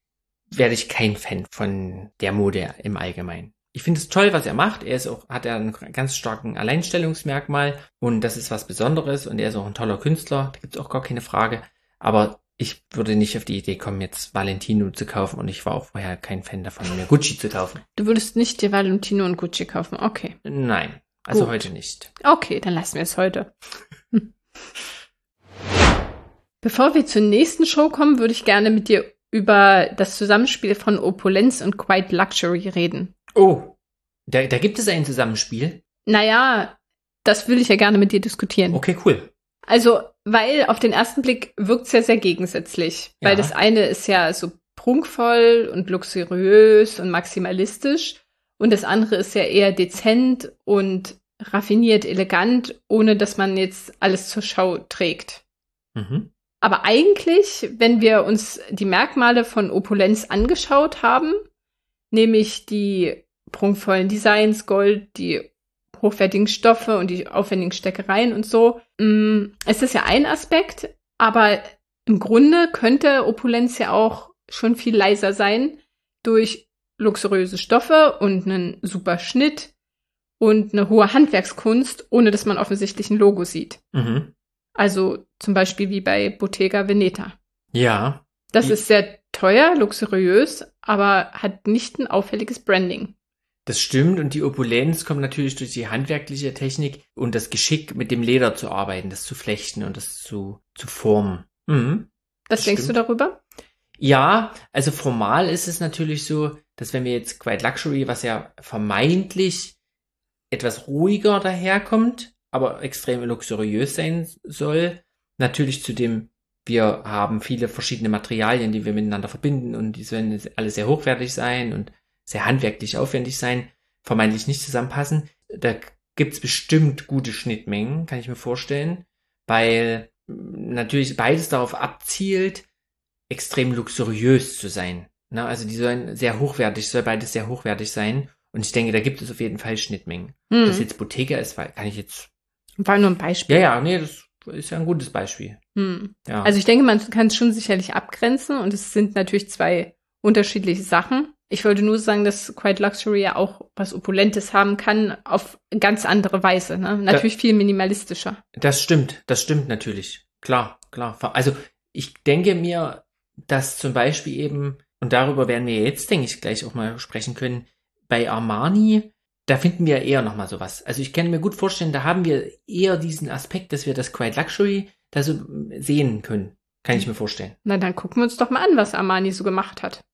werde ich kein Fan von der Mode im Allgemeinen. Ich finde es toll, was er macht. Hat einen ganz starken Alleinstellungsmerkmal und das ist was Besonderes und er ist auch ein toller Künstler. Da gibt es auch gar keine Frage. Aber ich würde nicht auf die Idee kommen, jetzt Valentino zu kaufen und ich war auch vorher kein Fan davon, mir Gucci zu kaufen. Du würdest nicht dir Valentino und Gucci kaufen? Okay. Nein, also Gut. heute nicht. Okay, dann lassen wir es heute. Bevor wir zur nächsten Show kommen, würde ich gerne mit dir über das Zusammenspiel von Opulenz und Quiet Luxury reden. Oh, da gibt es ein Zusammenspiel? Naja, das will ich ja gerne mit dir diskutieren. Okay, cool. Also, weil auf den ersten Blick wirkt es ja sehr gegensätzlich. Ja. Weil das eine ist ja so prunkvoll und luxuriös und maximalistisch und das andere ist ja eher dezent und raffiniert, elegant, ohne dass man jetzt alles zur Schau trägt. Mhm. Aber eigentlich, wenn wir uns die Merkmale von Opulenz angeschaut haben, nämlich die prunkvollen Designs, Gold, die hochwertigen Stoffe und die aufwendigen Steckereien und so, ist das ja ein Aspekt, aber im Grunde könnte Opulenz ja auch schon viel leiser sein durch luxuriöse Stoffe und einen super Schnitt und eine hohe Handwerkskunst, ohne dass man offensichtlich ein Logo sieht. Mhm. Also zum Beispiel wie bei Bottega Veneta. Ja. Das ist sehr teuer, luxuriös, aber hat nicht ein auffälliges Branding. Das stimmt und die Opulenz kommt natürlich durch die handwerkliche Technik und das Geschick, mit dem Leder zu arbeiten, das zu flechten und das zu formen. Mhm. Was denkst du darüber? Ja, also formal ist es natürlich so, dass wenn wir jetzt Quiet Luxury, was ja vermeintlich etwas ruhiger daherkommt, aber extrem luxuriös sein soll, natürlich zudem, wir haben viele verschiedene Materialien, die wir miteinander verbinden und die sollen alle sehr hochwertig sein und sehr handwerklich aufwendig sein, vermeintlich nicht zusammenpassen. Da gibt's bestimmt gute Schnittmengen, kann ich mir vorstellen, weil natürlich beides darauf abzielt, extrem luxuriös zu sein. Na, also die sollen soll beides sehr hochwertig sein. Und ich denke, da gibt es auf jeden Fall Schnittmengen. Das jetzt Bottega ist, kann ich jetzt... War nur ein Beispiel. Ja, nee, das ist ja ein gutes Beispiel. Ja. Also ich denke, man kann es schon sicherlich abgrenzen und es sind natürlich zwei unterschiedliche Sachen. Ich wollte nur sagen, dass Quiet Luxury ja auch was Opulentes haben kann, auf ganz andere Weise. Ne? Natürlich viel minimalistischer. Das stimmt natürlich. Klar. Also ich denke mir, dass zum Beispiel eben, und darüber werden wir jetzt, denke ich, gleich auch mal sprechen können, bei Armani, da finden wir eher nochmal sowas. Also ich kann mir gut vorstellen, da haben wir eher diesen Aspekt, dass wir das Quiet Luxury da so sehen können. Kann ich mir vorstellen. Na, dann gucken wir uns doch mal an, was Armani so gemacht hat.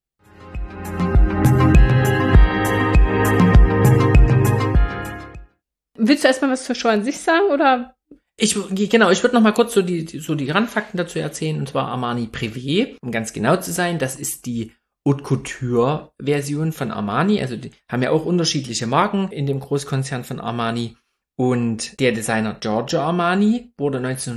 Willst du erstmal was zur Show an sich sagen, oder? Ich würde noch mal kurz so die Randfakten dazu erzählen, und zwar Armani Privé, um ganz genau zu sein, das ist die Haute Couture Version von Armani, also die haben ja auch unterschiedliche Marken in dem Großkonzern von Armani, und der Designer Giorgio Armani wurde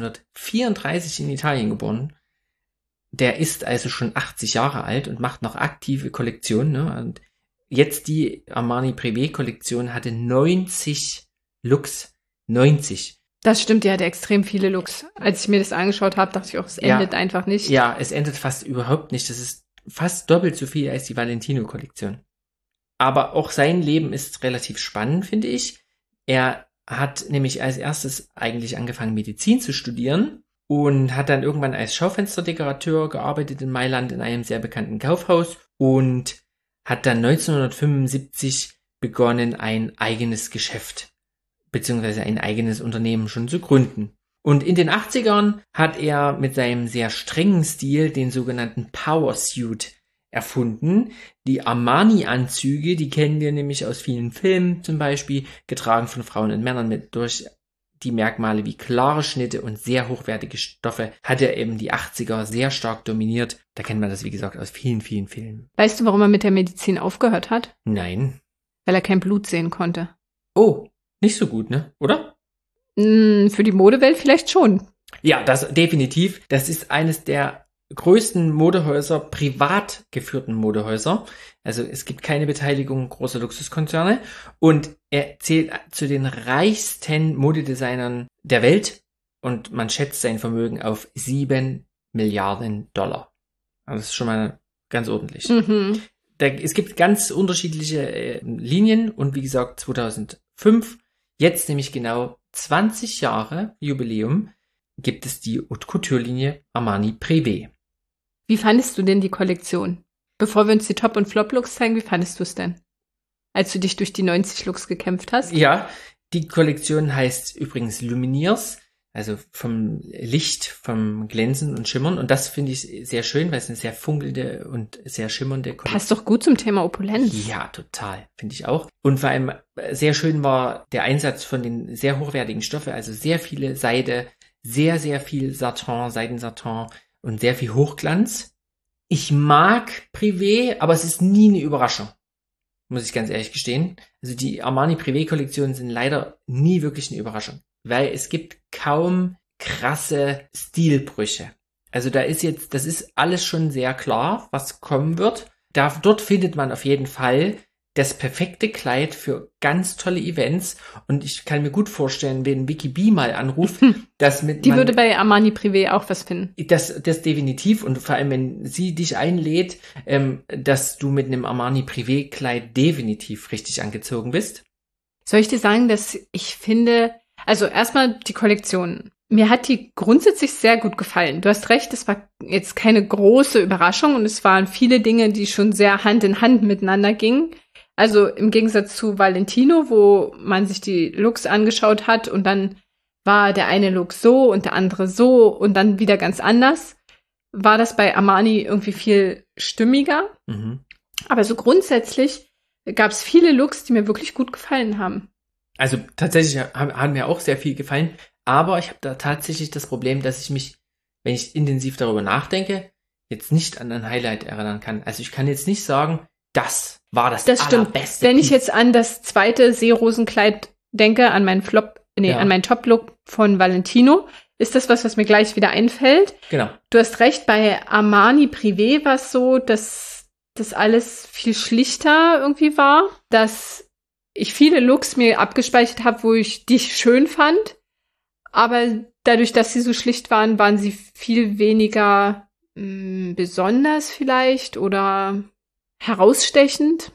1934 in Italien geboren. Der ist also schon 80 Jahre alt und macht noch aktive Kollektionen, ne? Und jetzt die Armani Privé Kollektion hatte 90 Looks. 90. Das stimmt, die hatte extrem viele Looks. Als ich mir das angeschaut habe, dachte ich auch, es endet einfach nicht. Ja, es endet fast überhaupt nicht. Das ist fast doppelt so viel als die Valentino-Kollektion. Aber auch sein Leben ist relativ spannend, finde ich. Er hat nämlich als erstes eigentlich angefangen, Medizin zu studieren und hat dann irgendwann als Schaufensterdekorateur gearbeitet in Mailand in einem sehr bekannten Kaufhaus und hat dann 1975 begonnen, ein eigenes Geschäft beziehungsweise ein eigenes Unternehmen schon zu gründen. Und in den 80ern hat er mit seinem sehr strengen Stil den sogenannten Power Suit erfunden. Die Armani-Anzüge, die kennen wir nämlich aus vielen Filmen zum Beispiel, getragen von Frauen und Männern durch die Merkmale wie klare Schnitte und sehr hochwertige Stoffe, hat er eben die 80er sehr stark dominiert. Da kennt man das, wie gesagt, aus vielen, vielen Filmen. Weißt du, warum er mit der Medizin aufgehört hat? Nein. Weil er kein Blut sehen konnte. Oh, nicht so gut, ne? Oder? Für die Modewelt vielleicht schon. Ja, das definitiv. Das ist eines der größten Modehäuser, privat geführten Modehäuser. Also es gibt keine Beteiligung großer Luxuskonzerne. Und er zählt zu den reichsten Modedesignern der Welt. Und man schätzt sein Vermögen auf 7 Milliarden Dollar. Also das ist schon mal ganz ordentlich. Mhm. Es gibt ganz unterschiedliche Linien. Und wie gesagt, 2005, jetzt nämlich genau 20 Jahre Jubiläum, gibt es die Haute Couture-Linie Armani Privé. Wie fandest du denn die Kollektion? Bevor wir uns die Top- und Flop-Looks zeigen, wie fandest du es denn? Als du dich durch die 90 Looks gekämpft hast? Ja, die Kollektion heißt übrigens Lumineers, also vom Licht, vom Glänzen und Schimmern. Und das finde ich sehr schön, weil es eine sehr funkelnde und sehr schimmernde Kollektion. Passt doch gut zum Thema Opulenz. Ja, total, finde ich auch. Und vor allem sehr schön war der Einsatz von den sehr hochwertigen Stoffen, also sehr viele Seide, sehr, sehr viel Satin, Seidensatin und sehr viel Hochglanz. Ich mag Privé, aber es ist nie eine Überraschung, muss ich ganz ehrlich gestehen. Also die Armani Privé-Kollektionen sind leider nie wirklich eine Überraschung, weil es gibt kaum krasse Stilbrüche. Also das ist alles schon sehr klar, was kommen wird. Dort findet man auf jeden Fall das perfekte Kleid für ganz tolle Events. Und ich kann mir gut vorstellen, wenn Vicky B mal anruft, dass die würde bei Armani Privé auch was finden. Das definitiv. Und vor allem, wenn sie dich einlädt, dass du mit einem Armani Privé Kleid definitiv richtig angezogen bist. Soll ich dir sagen, dass ich finde, also erstmal die Kollektion. Mir hat die grundsätzlich sehr gut gefallen. Du hast recht, es war jetzt keine große Überraschung und es waren viele Dinge, die schon sehr Hand in Hand miteinander gingen. Also im Gegensatz zu Valentino, wo man sich die Looks angeschaut hat und dann war der eine Look so und der andere so und dann wieder ganz anders, war das bei Armani irgendwie viel stimmiger. Mhm. Aber so grundsätzlich gab es viele Looks, die mir wirklich gut gefallen haben. Also tatsächlich haben mir auch sehr viel gefallen, aber ich habe da tatsächlich das Problem, dass ich mich, wenn ich intensiv darüber nachdenke, jetzt nicht an ein Highlight erinnern kann. Also ich kann jetzt nicht sagen, das war das allerbeste. Wenn ich jetzt an das zweite Seerosenkleid denke, an meinen an meinen Top-Look von Valentino, ist das was mir gleich wieder einfällt. Genau. Du hast recht, bei Armani Privé war es so, dass das alles viel schlichter irgendwie war, dass ich viele Looks mir abgespeichert habe, wo ich die schön fand, aber dadurch, dass sie so schlicht waren, waren sie viel weniger besonders vielleicht oder herausstechend.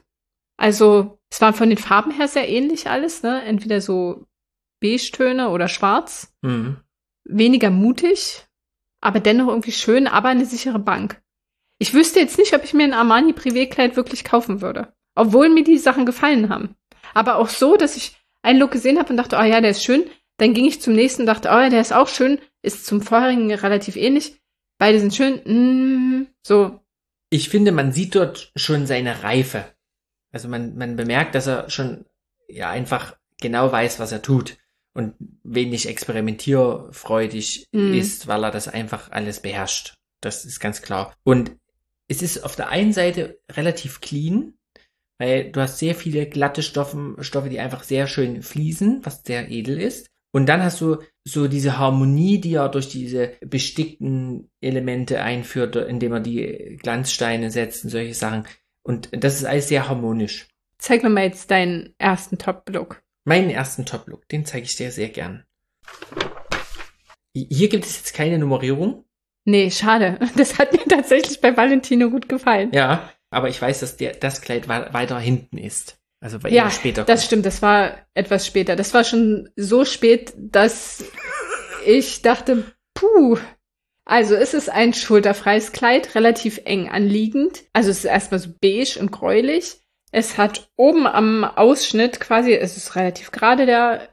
Also es war von den Farben her sehr ähnlich alles, ne? Entweder so Beige-Töne oder schwarz. Mhm. Weniger mutig, aber dennoch irgendwie schön, aber eine sichere Bank. Ich wüsste jetzt nicht, ob ich mir ein Armani Privé-Kleid wirklich kaufen würde. Obwohl mir die Sachen gefallen haben. Aber auch so, dass ich einen Look gesehen habe und dachte, oh ja, der ist schön. Dann ging ich zum nächsten und dachte, oh ja, der ist auch schön. ist zum vorherigen relativ ähnlich. Beide sind schön, so. Ich finde, man sieht dort schon seine Reife. Also man bemerkt, dass er schon ja einfach genau weiß, was er tut und wenig experimentierfreudig ist, weil er das einfach alles beherrscht. Das ist ganz klar. Und es ist auf der einen Seite relativ clean, weil du hast sehr viele glatte Stoffe, die einfach sehr schön fließen, was sehr edel ist. Und dann hast du so diese Harmonie, die er durch diese bestickten Elemente einführt, indem er die Glanzsteine setzt und solche Sachen. Und das ist alles sehr harmonisch. Zeig mir mal jetzt deinen ersten Top-Look. Meinen ersten Top-Look, den zeige ich dir sehr gern. Hier gibt es jetzt keine Nummerierung. Nee, schade. Das hat mir tatsächlich bei Valentino gut gefallen. Ja, aber ich weiß, dass das Kleid weiter hinten ist. Also weil ja, später kommt. Das stimmt, das war etwas später. Das war schon so spät, dass ich dachte, puh. Also es ist ein schulterfreies Kleid, relativ eng anliegend. Also es ist erstmal so beige und gräulich. Es hat oben am Ausschnitt quasi, es ist relativ gerade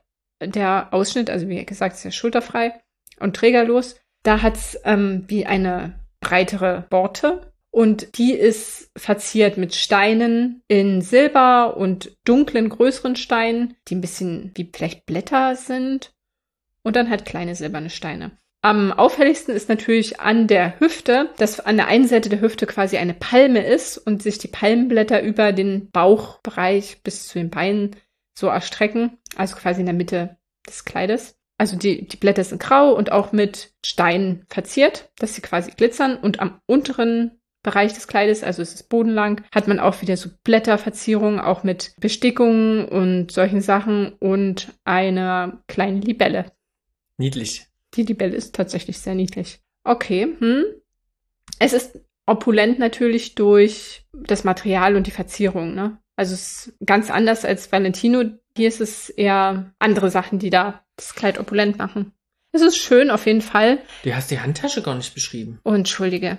der Ausschnitt, also wie gesagt, es ist ja schulterfrei und trägerlos. Da hat es wie eine breitere Borte. Und die ist verziert mit Steinen in Silber und dunklen, größeren Steinen, die ein bisschen wie vielleicht Blätter sind. Und dann halt kleine silberne Steine. Am auffälligsten ist natürlich an der Hüfte, dass an der einen Seite der Hüfte quasi eine Palme ist und sich die Palmenblätter über den Bauchbereich bis zu den Beinen so erstrecken. Also quasi in der Mitte des Kleides. Also die Blätter sind grau und auch mit Steinen verziert, dass sie quasi glitzern. Und am unteren Bereich des Kleides, also es ist bodenlang, hat man auch wieder so Blätterverzierungen, auch mit Bestickungen und solchen Sachen und eine kleine Libelle. Niedlich. Die Libelle ist tatsächlich sehr niedlich. Okay, Es ist opulent natürlich durch das Material und die Verzierung, ne? Also es ist ganz anders als Valentino. Hier ist es eher andere Sachen, die da das Kleid opulent machen. Es ist schön auf jeden Fall. Du hast die Handtasche gar nicht beschrieben. Oh, entschuldige.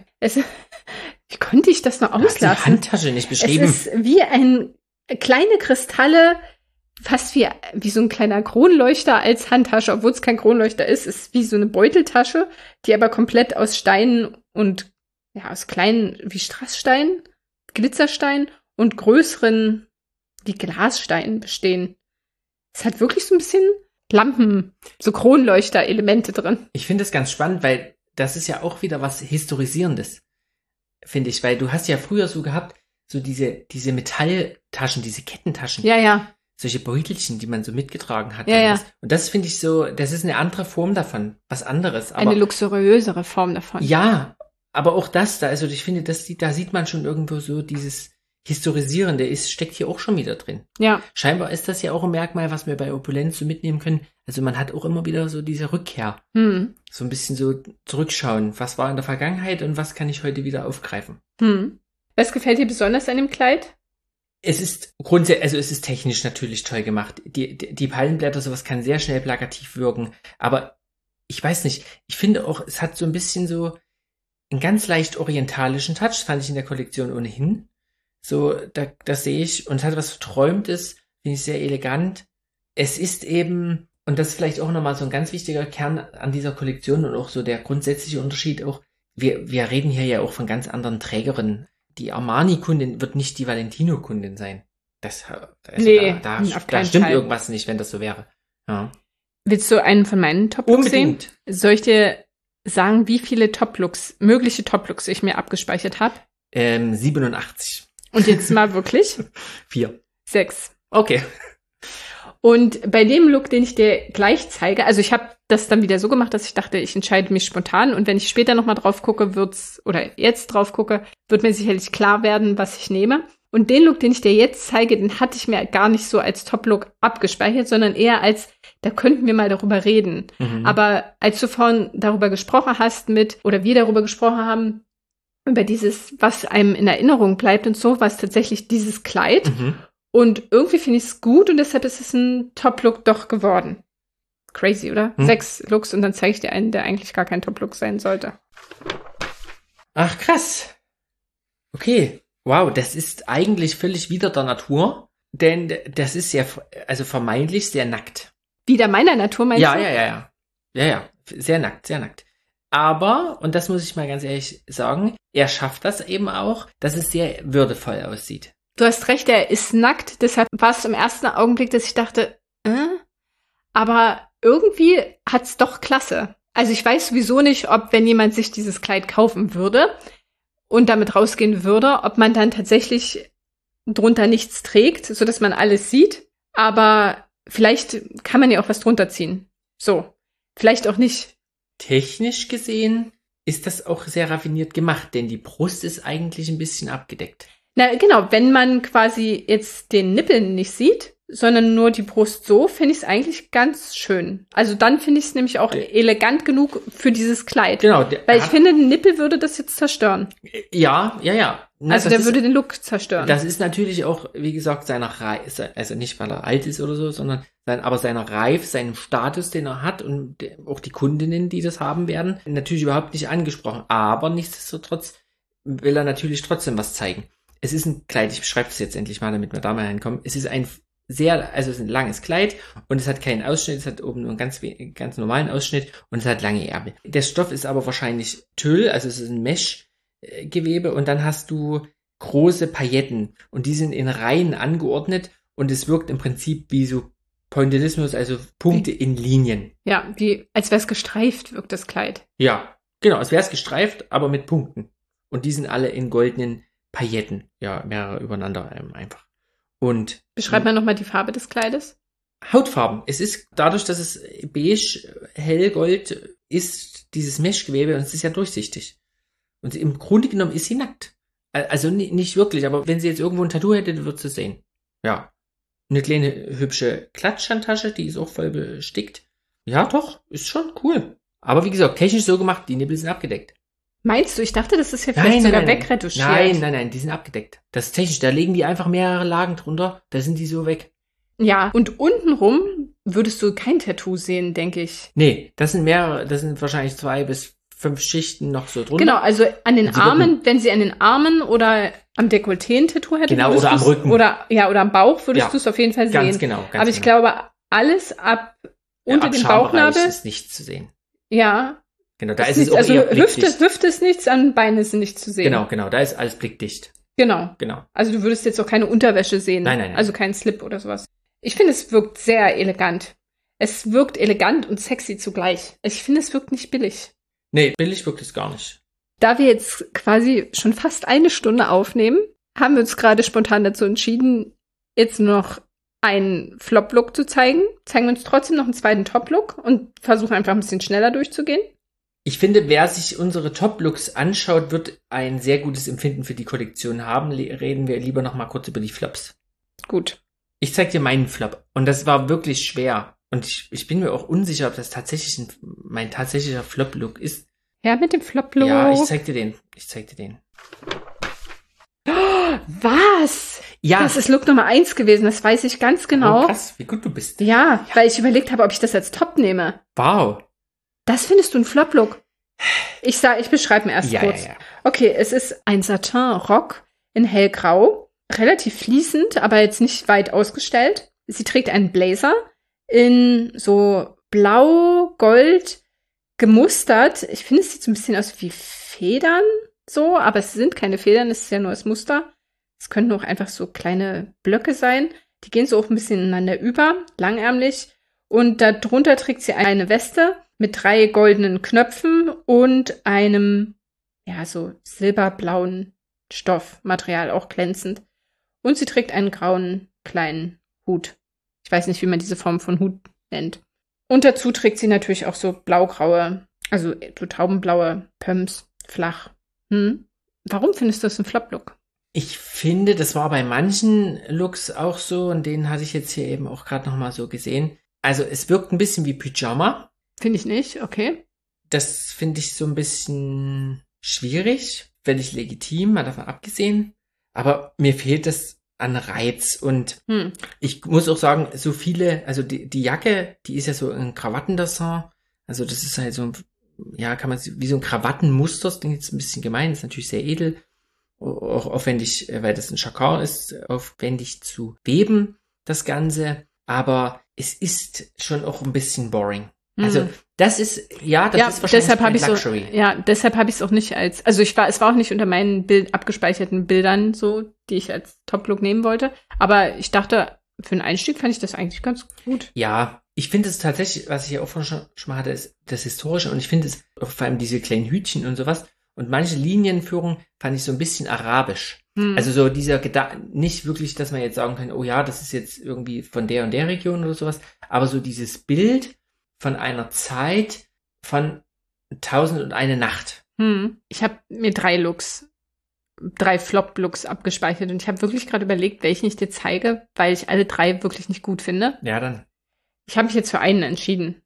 Wie konnte ich das noch auslassen? Du hast die Handtasche nicht beschrieben. Es ist wie kleine Kristalle, fast wie so ein kleiner Kronleuchter als Handtasche, obwohl es kein Kronleuchter ist. Es ist wie so eine Beuteltasche, die aber komplett aus Steinen und aus kleinen wie Strasssteinen, Glitzersteinen und größeren wie Glassteinen bestehen. Es hat wirklich so ein bisschen Lampen, so Kronleuchter-Elemente drin. Ich finde das ganz spannend, weil das ist ja auch wieder was Historisierendes, finde ich, weil du hast ja früher so gehabt, so diese Metalltaschen, diese Kettentaschen. Ja. Solche Beutelchen, die man so mitgetragen hat. Ja. Und das finde ich so, das ist eine andere Form davon, was anderes. Aber, eine luxuriösere Form davon. Ja, aber auch das da, also ich finde, da sieht man schon irgendwo so dieses Historisierende steckt hier auch schon wieder drin. Ja. Scheinbar ist das ja auch ein Merkmal, was wir bei Opulenz so mitnehmen können. Also man hat auch immer wieder so diese Rückkehr. So ein bisschen so zurückschauen. Was war in der Vergangenheit und was kann ich heute wieder aufgreifen? Was gefällt dir besonders an dem Kleid? Es ist grundsätzlich, also es ist technisch natürlich toll gemacht. Die Palmenblätter, sowas kann sehr schnell plakativ wirken. Aber ich weiß nicht, ich finde auch, es hat so ein bisschen so einen ganz leicht orientalischen Touch, fand ich in der Kollektion ohnehin. So, das sehe ich, und es hat was Verträumtes, finde ich sehr elegant. Es ist eben, und das ist vielleicht auch nochmal so ein ganz wichtiger Kern an dieser Kollektion und auch so der grundsätzliche Unterschied auch, wir reden hier ja auch von ganz anderen Trägerinnen. Die Armani-Kundin wird nicht die Valentino-Kundin sein. Da stimmt irgendwas nicht, wenn das so wäre. Ja. Willst du einen von meinen Top-Looks sehen? Unbedingt. Soll ich dir sagen, wie viele mögliche Top-Looks ich mir abgespeichert habe? 87. Und jetzt mal wirklich? 4. 6. Okay. Und bei dem Look, den ich dir gleich zeige, also ich habe das dann wieder so gemacht, dass ich dachte, ich entscheide mich spontan, und wenn ich später nochmal drauf gucke, wird mir sicherlich klar werden, was ich nehme. Und den Look, den ich dir jetzt zeige, den hatte ich mir gar nicht so als Top-Look abgespeichert, sondern eher als, da könnten wir mal darüber reden. Aber als du vorhin darüber gesprochen hast wir darüber gesprochen haben, über dieses, was einem in Erinnerung bleibt und so, was tatsächlich dieses Kleid. Und irgendwie finde ich es gut und deshalb ist es ein Top-Look doch geworden. Crazy, oder? 6 Looks und dann zeige ich dir einen, der eigentlich gar kein Top-Look sein sollte. Ach, krass. Okay. Wow, das ist eigentlich völlig wider der Natur, denn das ist ja, also vermeintlich sehr nackt. Wider meiner Natur, meinst du? Ja. Sehr nackt, sehr nackt. Aber, und das muss ich mal ganz ehrlich sagen, er schafft das eben auch, dass es sehr würdevoll aussieht. Du hast recht, er ist nackt, deshalb war es im ersten Augenblick, dass ich dachte, aber irgendwie hat's doch klasse. Also ich weiß sowieso nicht, ob, wenn jemand sich dieses Kleid kaufen würde und damit rausgehen würde, ob man dann tatsächlich drunter nichts trägt, sodass man alles sieht. Aber vielleicht kann man ja auch was drunter ziehen. So, vielleicht auch nicht. Technisch gesehen ist das auch sehr raffiniert gemacht, denn die Brust ist eigentlich ein bisschen abgedeckt. Na genau, wenn man quasi jetzt den Nippel nicht sieht, sondern nur die Brust so, finde ich es eigentlich ganz schön. Also dann finde ich es nämlich auch elegant genug für dieses Kleid. Genau. Weil ich finde, ein Nippel würde das jetzt zerstören. Ja. Also der würde den Look zerstören. Das ist natürlich auch, wie gesagt, seiner Reife, also nicht, weil er alt ist oder so, sondern seiner Reife, seinem Status, den er hat und auch die Kundinnen, die das haben werden, natürlich überhaupt nicht angesprochen. Aber nichtsdestotrotz will er natürlich trotzdem was zeigen. Es ist ein Kleid, ich beschreibe das jetzt endlich mal, damit wir da mal hinkommen. Es ist es ist ein langes Kleid und es hat keinen Ausschnitt, es hat oben nur einen ganz normalen Ausschnitt und es hat lange Ärmel. Der Stoff ist aber wahrscheinlich Tüll, also es ist ein Mesh-Gewebe und dann hast du große Pailletten und die sind in Reihen angeordnet und es wirkt im Prinzip wie so Pointillismus, also Punkte in Linien. Ja, wie als wäre es gestreift, wirkt das Kleid. Ja, genau, als wäre es gestreift, aber mit Punkten. Und die sind alle in goldenen Pailletten, ja, mehrere übereinander einfach. Und beschreib mal nochmal die Farbe des Kleides. Hautfarben. Es ist dadurch, dass es beige, hellgold ist, dieses Meshgewebe und es ist ja durchsichtig. Und im Grunde genommen ist sie nackt. Also nicht wirklich, aber wenn sie jetzt irgendwo ein Tattoo hätte, würdest du es sehen. Ja. Eine kleine hübsche Klatschhandtasche, die ist auch voll bestickt. Ja, doch, ist schon cool. Aber wie gesagt, technisch so gemacht, die Nippel sind abgedeckt. Meinst du? Ich dachte, das ist ja vielleicht sogar wegretuschiert. Nein, die sind abgedeckt. Das ist technisch, da legen die einfach mehrere Lagen drunter, da sind die so weg. Ja, und untenrum würdest du kein Tattoo sehen, denke ich. Nee, das sind wahrscheinlich 2 bis 5 Schichten noch so drunter. Genau, also an den Armen, wenn sie an den Armen oder am Dekolleté ein Tattoo hätte. Genau, oder am Rücken. Oder am Bauch würdest du es auf jeden Fall sehen. Ganz genau. Aber ich glaube, alles unter dem Bauchnabel ist nichts zu sehen. Ja. Genau, da ist es auch also eher blickdicht. Hüfte ist nichts, an Beine sind nichts zu sehen. Genau, da ist alles blickdicht. Genau. Also du würdest jetzt auch keine Unterwäsche sehen. Nein. Also keinen Slip oder sowas. Ich finde, es wirkt sehr elegant. Es wirkt elegant und sexy zugleich. Ich finde, es wirkt nicht billig. Nee, billig wirkt es gar nicht. Da wir jetzt quasi schon fast 1 Stunde aufnehmen, haben wir uns gerade spontan dazu entschieden, jetzt noch einen Flop-Look zu zeigen. Zeigen wir uns trotzdem noch einen zweiten Top-Look und versuchen einfach ein bisschen schneller durchzugehen. Ich finde, wer sich unsere Top-Looks anschaut, wird ein sehr gutes Empfinden für die Kollektion haben. Reden wir lieber noch mal kurz über die Flops. Gut. Ich zeig dir meinen Flop. Und das war wirklich schwer. Und ich bin mir auch unsicher, ob das tatsächlich mein tatsächlicher Flop-Look ist. Ja, mit dem Flop-Look. Ja, ich zeig dir den. Oh, was? Ja. Das ist Look Nummer 1 gewesen, das weiß ich ganz genau. Oh, krass, wie gut du bist. Ja, weil ich überlegt habe, ob ich das als Top nehme. Wow. Das findest du ein Flop-Look? Ich beschreibe mir erst kurz. Ja. Okay, es ist ein Satin-Rock in hellgrau, relativ fließend, aber jetzt nicht weit ausgestellt. Sie trägt einen Blazer in so blau, gold gemustert. Ich finde, es sieht so ein bisschen aus wie Federn, so, aber es sind keine Federn, es ist ja nur das Muster. Es könnten auch einfach so kleine Blöcke sein. Die gehen so auch ein bisschen ineinander über, langärmlich. Und darunter trägt sie eine Weste mit 3 goldenen Knöpfen und einem, ja, so silberblauen Stoffmaterial, auch glänzend. Und sie trägt einen grauen kleinen Hut. Ich weiß nicht, wie man diese Form von Hut nennt. Und dazu trägt sie natürlich auch so blaugraue, also so taubenblaue Pumps, flach. Warum findest du das ein Flop-Look? Ich finde, das war bei manchen Looks auch so und den hatte ich jetzt hier eben auch gerade noch mal so gesehen. Also es wirkt ein bisschen wie Pyjama. Finde ich nicht, okay. Das finde ich so ein bisschen schwierig, völlig legitim, mal davon abgesehen. Aber mir fehlt das an Reiz und ich muss auch sagen, so viele, also die Jacke, die ist ja so ein Krawattendessin. Also das ist halt so, ja, kann man wie so ein Krawattenmuster, das klingt jetzt ein bisschen gemein, ist natürlich sehr edel. Auch aufwendig, weil das ein Jacquard ist, aufwendig zu weben, das Ganze. Aber es ist schon auch ein bisschen boring. Also das ist wahrscheinlich deshalb ein Luxury. Deshalb habe ich es auch nicht es war auch nicht unter meinen abgespeicherten Bildern so, die ich als Top-Look nehmen wollte. Aber ich dachte, für einen Einstieg fand ich das eigentlich ganz gut. Ja, ich finde es tatsächlich, was ich ja auch schon mal hatte, ist das Historische. Und ich finde es, vor allem diese kleinen Hütchen und sowas, und manche Linienführung fand ich so ein bisschen arabisch. Also so dieser nicht wirklich, dass man jetzt sagen kann, oh ja, das ist jetzt irgendwie von der und der Region oder sowas, aber so dieses Bild von einer Zeit von 1001 Nacht. Ich habe mir 3 Flop-Looks abgespeichert und ich habe wirklich gerade überlegt, welchen ich dir zeige, weil ich alle 3 wirklich nicht gut finde. Ja, dann. Ich habe mich jetzt für einen entschieden.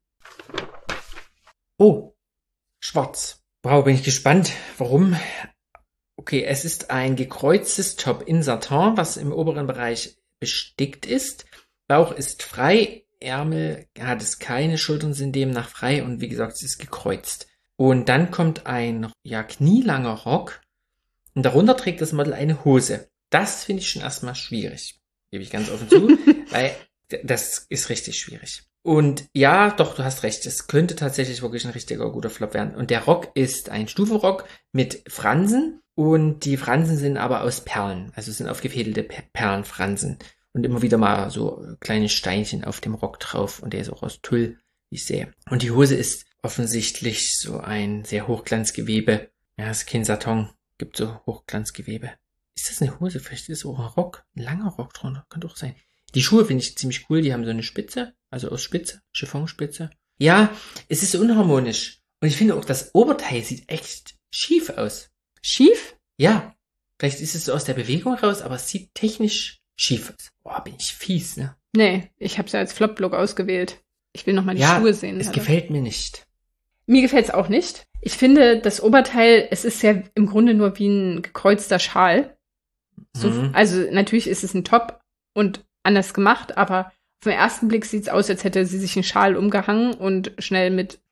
Oh, schwarz. Wow, bin ich gespannt. Warum? Okay, es ist ein gekreuztes Top in Satin, was im oberen Bereich bestickt ist. Bauch ist frei, Ärmel hat es keine, Schultern sind demnach frei und wie gesagt, es ist gekreuzt. Und dann kommt ein knielanger Rock und darunter trägt das Model eine Hose. Das finde ich schon erstmal schwierig, gebe ich ganz offen zu, weil das ist richtig schwierig. Und ja, doch, du hast recht, es könnte tatsächlich wirklich ein richtiger guter Flop werden. Und der Rock ist ein Stufenrock mit Fransen und die Fransen sind aber aus Perlen, also sind aufgefädelte Perlenfransen. Und immer wieder mal so kleine Steinchen auf dem Rock drauf. Und der ist auch aus Tull, wie ich sehe. Und die Hose ist offensichtlich so ein sehr Hochglanzgewebe. Ja, es ist kein Satin, gibt so Hochglanzgewebe. Ist das eine Hose? Vielleicht ist es auch ein Rock. Ein langer Rock drunter. Könnte auch sein. Die Schuhe finde ich ziemlich cool. Die haben so eine Spitze. Also aus Spitze. Chiffonspitze. Ja, es ist unharmonisch. Und ich finde auch, das Oberteil sieht echt schief aus. Schief? Ja. Vielleicht ist es so aus der Bewegung raus, aber es sieht technisch schief aus. Boah, bin ich fies, ne? Nee, ich habe es ja als Flop-Look ausgewählt. Ich will nochmal die Schuhe sehen. Es gefällt mir nicht. Mir gefällt es auch nicht. Ich finde, das Oberteil, es ist ja im Grunde nur wie ein gekreuzter Schal. So, also natürlich ist es ein Top und anders gemacht, aber auf den ersten Blick sieht es aus, als hätte sie sich einen Schal umgehangen und schnell mit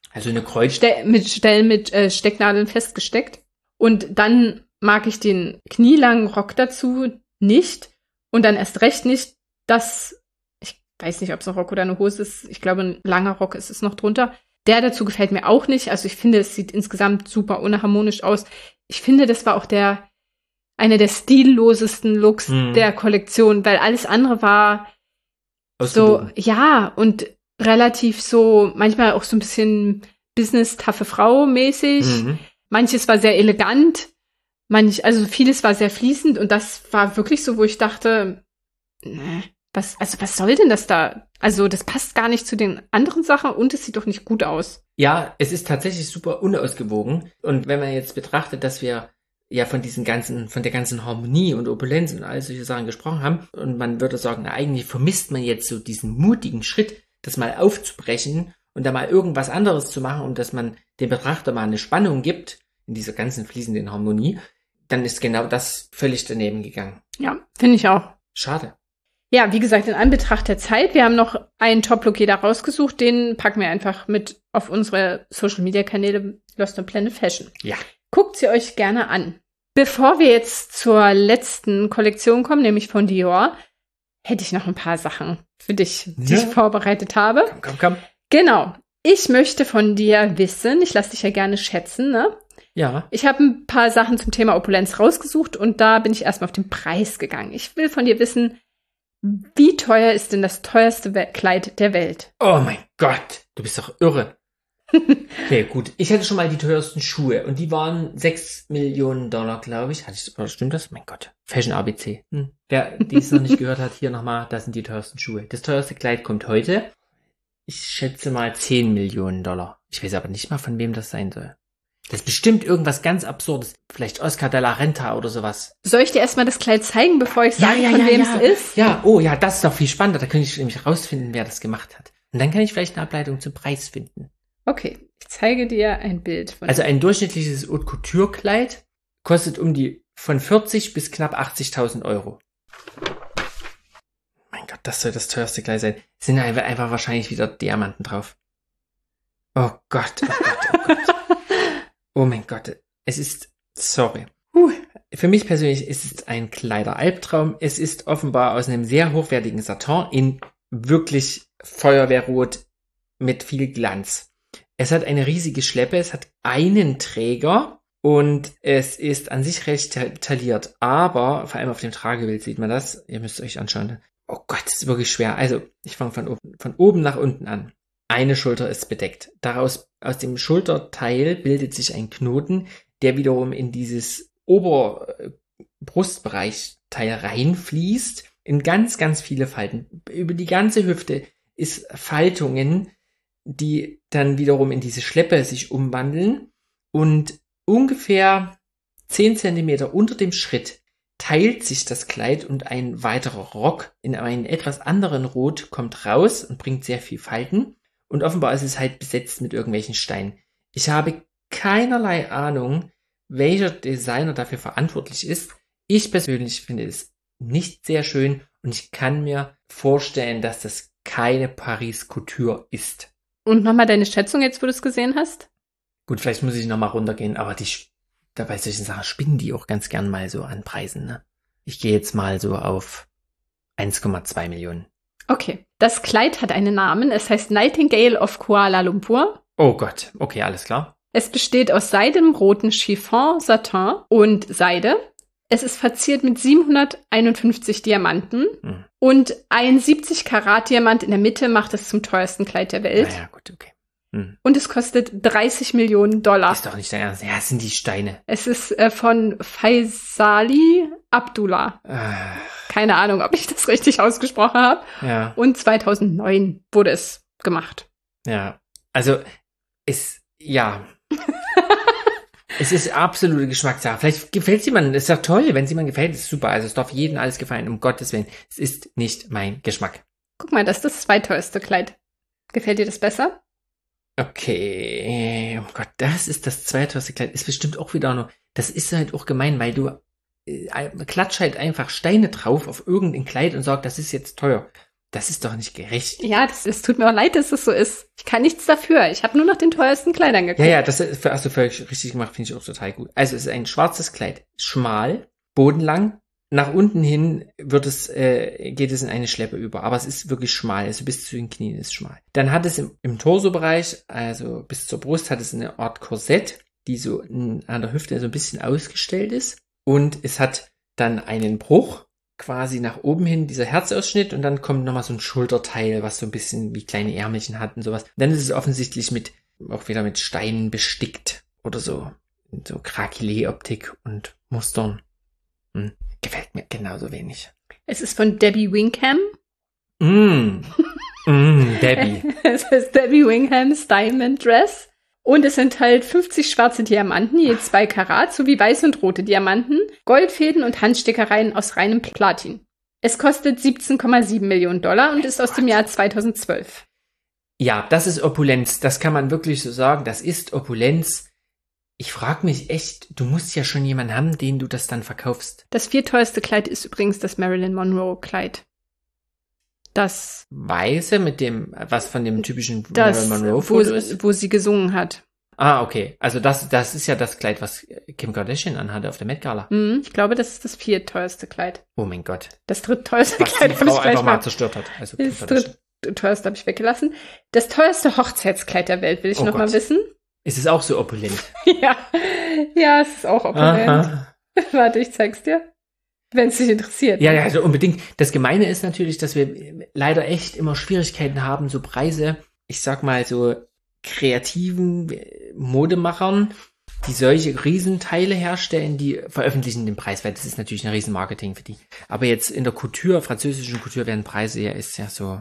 Stecknadeln festgesteckt. Und dann mag ich den knielangen Rock dazu nicht. Und dann erst recht nicht, ich weiß nicht, ob es ein Rock oder eine Hose ist. Ich glaube, ein langer Rock ist es noch drunter. Der dazu gefällt mir auch nicht. Also ich finde, es sieht insgesamt super unharmonisch aus. Ich finde, das war auch einer der stillosesten Looks der Kollektion, weil alles andere war so, ja, und relativ so, manchmal auch so ein bisschen Business-taffe Frau mäßig. Manches war sehr elegant. Also vieles war sehr fließend und das war wirklich so, wo ich dachte, was soll denn das da? Also das passt gar nicht zu den anderen Sachen und es sieht doch nicht gut aus. Ja, es ist tatsächlich super unausgewogen. Und wenn man jetzt betrachtet, dass wir ja von der ganzen Harmonie und Opulenz und all solche Sachen gesprochen haben und man würde sagen, eigentlich vermisst man jetzt so diesen mutigen Schritt, das mal aufzubrechen und da mal irgendwas anderes zu machen und dass man dem Betrachter mal eine Spannung gibt in dieser ganzen fließenden Harmonie, dann ist genau das völlig daneben gegangen. Ja, finde ich auch. Schade. Ja, wie gesagt, in Anbetracht der Zeit, wir haben noch einen Top-Look jeder rausgesucht, den packen wir einfach mit auf unsere Social-Media-Kanäle Lost in Planet Fashion. Ja. Guckt sie euch gerne an. Bevor wir jetzt zur letzten Kollektion kommen, nämlich von Dior, hätte ich noch ein paar Sachen für dich, die ich vorbereitet habe. Komm. Genau. Ich möchte von dir wissen, ich lasse dich ja gerne schätzen, ne? Ja. Ich habe ein paar Sachen zum Thema Opulenz rausgesucht und da bin ich erstmal auf den Preis gegangen. Ich will von dir wissen, wie teuer ist denn das teuerste Kleid der Welt? Oh mein Gott, du bist doch irre. Okay, gut. Ich hatte schon mal die teuersten Schuhe und die waren $6 Millionen, glaube ich. Stimmt das? Mein Gott. Fashion ABC. Wer dies noch nicht gehört hat, hier nochmal, das sind die teuersten Schuhe. Das teuerste Kleid kommt heute. Ich schätze mal $10 Millionen. Ich weiß aber nicht mal, von wem das sein soll. Das ist bestimmt irgendwas ganz Absurdes. Vielleicht Oscar de la Renta oder sowas. Soll ich dir erstmal das Kleid zeigen, bevor ich sage, von wem es ist? Ja, oh ja, das ist doch viel spannender. Da könnte ich nämlich rausfinden, wer das gemacht hat. Und dann kann ich vielleicht eine Ableitung zum Preis finden. Okay, ich zeige dir ein Bild von. Also ein durchschnittliches Haute Couture Kleid kostet von 40 bis knapp 80.000 Euro. Mein Gott, das soll das teuerste Kleid sein. Es sind einfach wahrscheinlich wieder Diamanten drauf. Oh Gott. Oh mein Gott, sorry. Für mich persönlich ist es ein Kleider-Albtraum. Es ist offenbar aus einem sehr hochwertigen Satin in wirklich Feuerwehrrot mit viel Glanz. Es hat eine riesige Schleppe, es hat einen Träger und es ist an sich recht tailliert. Aber, vor allem auf dem Tragebild sieht man das. Ihr müsst euch anschauen. Oh Gott, das ist wirklich schwer. Also, ich fange von oben nach unten an. Eine Schulter ist bedeckt. Aus dem Schulterteil bildet sich ein Knoten, der wiederum in dieses Oberbrustbereich-Teil reinfließt. In ganz, ganz viele Falten. Über die ganze Hüfte ist Faltungen, die dann wiederum in diese Schleppe sich umwandeln. Und ungefähr 10 Zentimeter unter dem Schritt teilt sich das Kleid und ein weiterer Rock in einen etwas anderen Rot kommt raus und bringt sehr viel Falten. Und offenbar ist es halt besetzt mit irgendwelchen Steinen. Ich habe keinerlei Ahnung, welcher Designer dafür verantwortlich ist. Ich persönlich finde es nicht sehr schön und ich kann mir vorstellen, dass das keine Paris Couture ist. Und nochmal deine Schätzung jetzt, wo du es gesehen hast? Gut, vielleicht muss ich nochmal runtergehen, aber bei solchen Sachen spinnen die auch ganz gern mal so an Preisen, ne? Ich gehe jetzt mal so auf 1,2 Millionen. Okay, das Kleid hat einen Namen. Es heißt Nightingale of Kuala Lumpur. Oh Gott, okay, alles klar. Es besteht aus seidenem roten Chiffon, Satin und Seide. Es ist verziert mit 751 Diamanten. Und ein 70-Karat-Diamant in der Mitte macht es zum teuersten Kleid der Welt. Ja, gut, okay. Und es kostet 30 Millionen Dollar. Ist doch nicht dein Ernst. Ja, es sind die Steine. Es ist von Faisali Abdullah. Keine Ahnung, ob ich das richtig ausgesprochen habe. Ja. Und 2009 wurde es gemacht. Ja, also ja. Es ist absolute Geschmackssache. Vielleicht gefällt es jemandem, ist doch toll, wenn es jemandem gefällt, ist super. Also es darf jedem alles gefallen, um Gottes Willen. Es ist nicht mein Geschmack. Guck mal, das ist das zweiteuerste Kleid. Gefällt dir das besser? Okay, oh Gott, das ist das zweiteuerste Kleid. Ist bestimmt auch wieder noch, das ist halt auch gemein, weil du klatsch halt einfach Steine drauf auf irgendein Kleid und sagst, das ist jetzt teuer. Das ist doch nicht gerecht. Ja, es tut mir auch leid, dass das so ist. Ich kann nichts dafür. Ich habe nur nach den teuersten Kleidern geguckt. Ja, das hast du völlig richtig gemacht, finde ich auch total gut. Also es ist ein schwarzes Kleid, schmal, bodenlang. Nach unten hin geht es in eine Schleppe über, aber es ist wirklich schmal, also bis zu den Knien ist schmal. Dann hat es im Torsobereich, also bis zur Brust, hat es eine Art Korsett, die so an der Hüfte so ein bisschen ausgestellt ist. Und es hat dann einen Bruch, quasi nach oben hin, dieser Herzausschnitt, und dann kommt nochmal so ein Schulterteil, was so ein bisschen wie kleine Ärmelchen hat und sowas. Dann ist es offensichtlich auch wieder mit Steinen bestickt oder so. So Krakilé-Optik und Mustern. Gefällt mir genauso wenig. Es ist von Debbie Wingham. Debbie. Es heißt Debbie Winghams Diamond Dress. Und es enthält 50 schwarze Diamanten, je 2 Karat, sowie weiße und rote Diamanten, Goldfäden und Handstickereien aus reinem Platin. Es kostet 17,7 Millionen Dollar und ist aus dem Jahr 2012. Ja, das ist Opulenz. Das kann man wirklich so sagen. Das ist Opulenz. Ich frage mich echt, du musst ja schon jemanden haben, den du das dann verkaufst. Das vierteuerste Kleid ist übrigens das Marilyn Monroe-Kleid. Das Weiße mit dem, was von dem typischen Marilyn Monroe-Foto ist? Wo sie gesungen hat. Ah, okay. Also das ist ja das Kleid, was Kim Kardashian anhatte auf der Met Gala. Ich glaube, das ist das vierteuerste Kleid. Oh mein Gott. Das drittteuerste was Kleid die Frau einfach mal zerstört hat. Also das drittteuerste habe ich weggelassen. Das teuerste Hochzeitskleid der Welt will ich noch mal wissen. Ist es auch so opulent? Ja, es ist auch opulent. Warte, ich zeig's dir. Wenn es dich interessiert. Ja, also unbedingt. Das Gemeine ist natürlich, dass wir leider echt immer Schwierigkeiten haben, so Preise, ich sag mal so kreativen Modemachern, die solche Riesenteile herstellen, die veröffentlichen den Preis, weil das ist natürlich ein Riesenmarketing für die. Aber jetzt in der Couture, französischen Couture werden Preise ist ja so.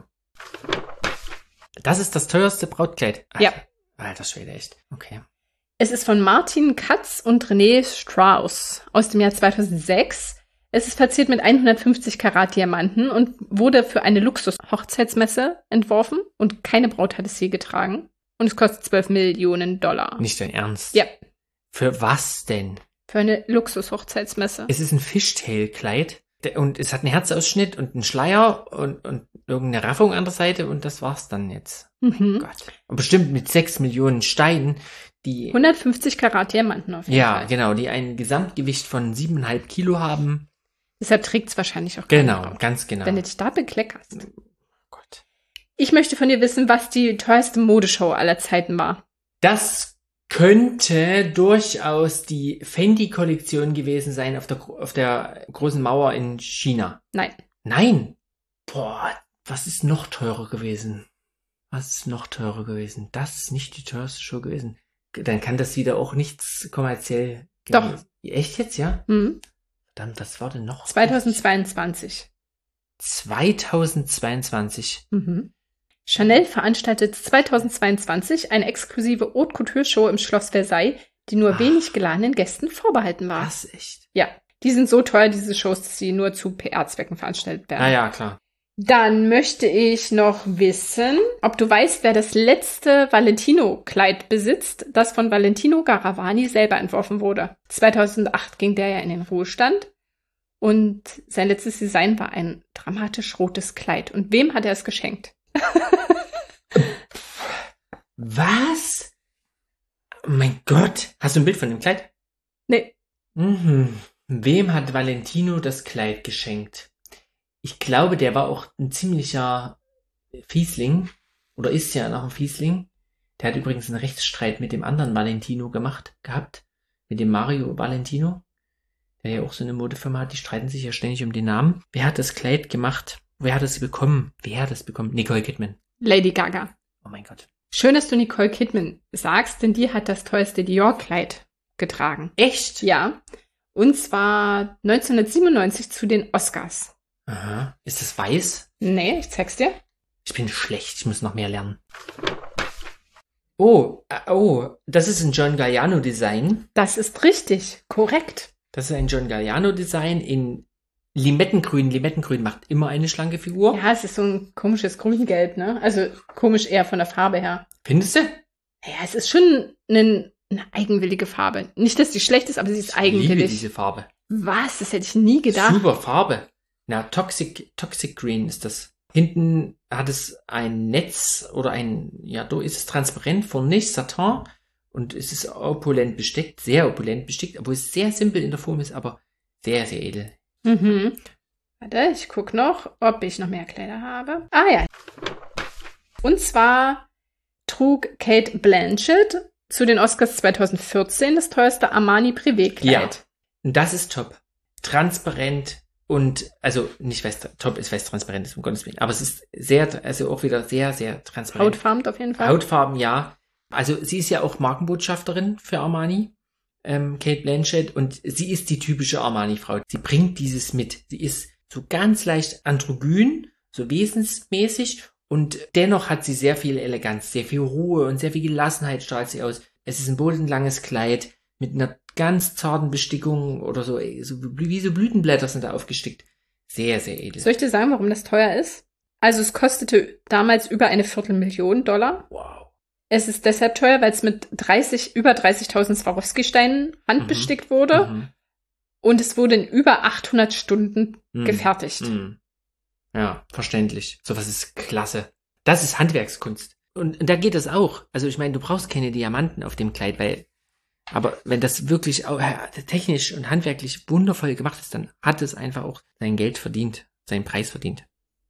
Das ist das teuerste Brautkleid. Ja. Alter Schwede, echt. Okay. Es ist von Martin Katz und René Strauss aus dem Jahr 2006. Es ist verziert mit 150 Karat Diamanten und wurde für eine Luxus-Hochzeitsmesse entworfen und keine Braut hat es je getragen. Und es kostet 12 Millionen Dollar. Nicht dein Ernst? Ja. Für was denn? Für eine Luxus-Hochzeitsmesse. Es ist ein Fishtail-Kleid und es hat einen Herzausschnitt und einen Schleier und irgendeine Raffung an der Seite und das war's dann jetzt. Oh Gott. Und bestimmt mit 6 Millionen Steinen, die 150 Karat Diamanten auf jeden Fall. Ja, genau, die ein Gesamtgewicht von 7,5 Kilo haben. Deshalb trägt es wahrscheinlich auch keine Braut. Ganz genau. Wenn du dich da bekleckerst. Oh Gott. Ich möchte von dir wissen, was die teuerste Modeshow aller Zeiten war. Das könnte durchaus die Fendi-Kollektion gewesen sein auf der großen Mauer in China. Nein. Nein? Boah, was ist noch teurer gewesen? Das ist nicht die teuerste Show gewesen. Dann kann das wieder auch nichts kommerziell Doch. gewesen. Echt jetzt, ja? Mhm. Verdammt, was war denn noch? 2022. 2022. Mhm. Chanel veranstaltet 2022 eine exklusive Haute Couture Show im Schloss Versailles, die nur wenig geladenen Gästen vorbehalten war. Was, echt? Ja, die sind so teuer, diese Shows, dass sie nur zu PR-Zwecken veranstaltet werden. Ja, klar. Dann möchte ich noch wissen, ob du weißt, wer das letzte Valentino-Kleid besitzt, das von Valentino Garavani selber entworfen wurde. 2008 ging der ja in den Ruhestand und sein letztes Design war ein dramatisch rotes Kleid. Und wem hat er es geschenkt? Was? Oh mein Gott. Hast du ein Bild von dem Kleid? Nee. Wem hat Valentino das Kleid geschenkt? Ich glaube, der war auch ein ziemlicher Fiesling. Oder ist ja noch ein Fiesling. Der hat übrigens einen Rechtsstreit mit dem anderen Valentino gehabt. Mit dem Mario Valentino. Der ja auch so eine Modefirma hat. Die streiten sich ja ständig um den Namen. Wer hat das Kleid gemacht? Wer hat es bekommen? Nicole Kidman. Lady Gaga. Oh mein Gott. Schön, dass du Nicole Kidman sagst, denn die hat das teuerste Dior-Kleid getragen. Echt? Ja. Und zwar 1997 zu den Oscars. Aha. Ist das weiß? Nee, ich zeig's dir. Ich bin schlecht, ich muss noch mehr lernen. Oh, das ist ein John Galliano-Design. Das ist richtig, korrekt. Das ist ein John Galliano-Design in Limettengrün. Limettengrün macht immer eine schlanke Figur. Ja, es ist so ein komisches Grüngelb, ne? Also komisch eher von der Farbe her. Findest du? Ja, es ist schon eine eigenwillige Farbe. Nicht, dass sie schlecht ist, aber sie ist eigenwillig. Ich liebe diese Farbe. Was? Das hätte ich nie gedacht. Super Farbe. Na, Toxic Green ist das. Hinten hat es ein Netz oder da ist es transparent, vorne nicht, Satin. Und es ist opulent bestickt, sehr opulent bestickt, obwohl es sehr simpel in der Form ist, aber sehr, sehr edel. Mhm. Warte, ich gucke noch, ob ich noch mehr Kleider habe. Ah ja. Und zwar trug Cate Blanchett zu den Oscars 2014 das teuerste Armani Privé-Kleid. Ja, das ist top. Transparent und, also nicht top ist transparent, ist um Gottes Willen, aber es ist auch wieder sehr, sehr transparent. Hautfarben auf jeden Fall. Hautfarben, ja. Also sie ist ja auch Markenbotschafterin für Armani. Cate Blanchett, und sie ist die typische Armani-Frau. Sie bringt dieses mit. Sie ist so ganz leicht androgyn, so wesensmäßig, und dennoch hat sie sehr viel Eleganz, sehr viel Ruhe und sehr viel Gelassenheit strahlt sie aus. Es ist ein bodenlanges Kleid mit einer ganz zarten Bestickung oder so wie so Blütenblätter sind da aufgestickt. Sehr, sehr edel. Soll ich dir sagen, warum das teuer ist? Also es kostete damals über $250.000. Wow. Es ist deshalb teuer, weil es mit über 30.000 Swarovski-Steinen handbestickt wurde. Mhm. Und es wurde in über 800 Stunden gefertigt. Mhm. Ja, verständlich. Sowas ist klasse. Das ist Handwerkskunst. Und da geht das auch. Also ich meine, du brauchst keine Diamanten auf dem Kleid, aber wenn das wirklich auch technisch und handwerklich wundervoll gemacht ist, dann hat es einfach auch sein Geld verdient, seinen Preis verdient.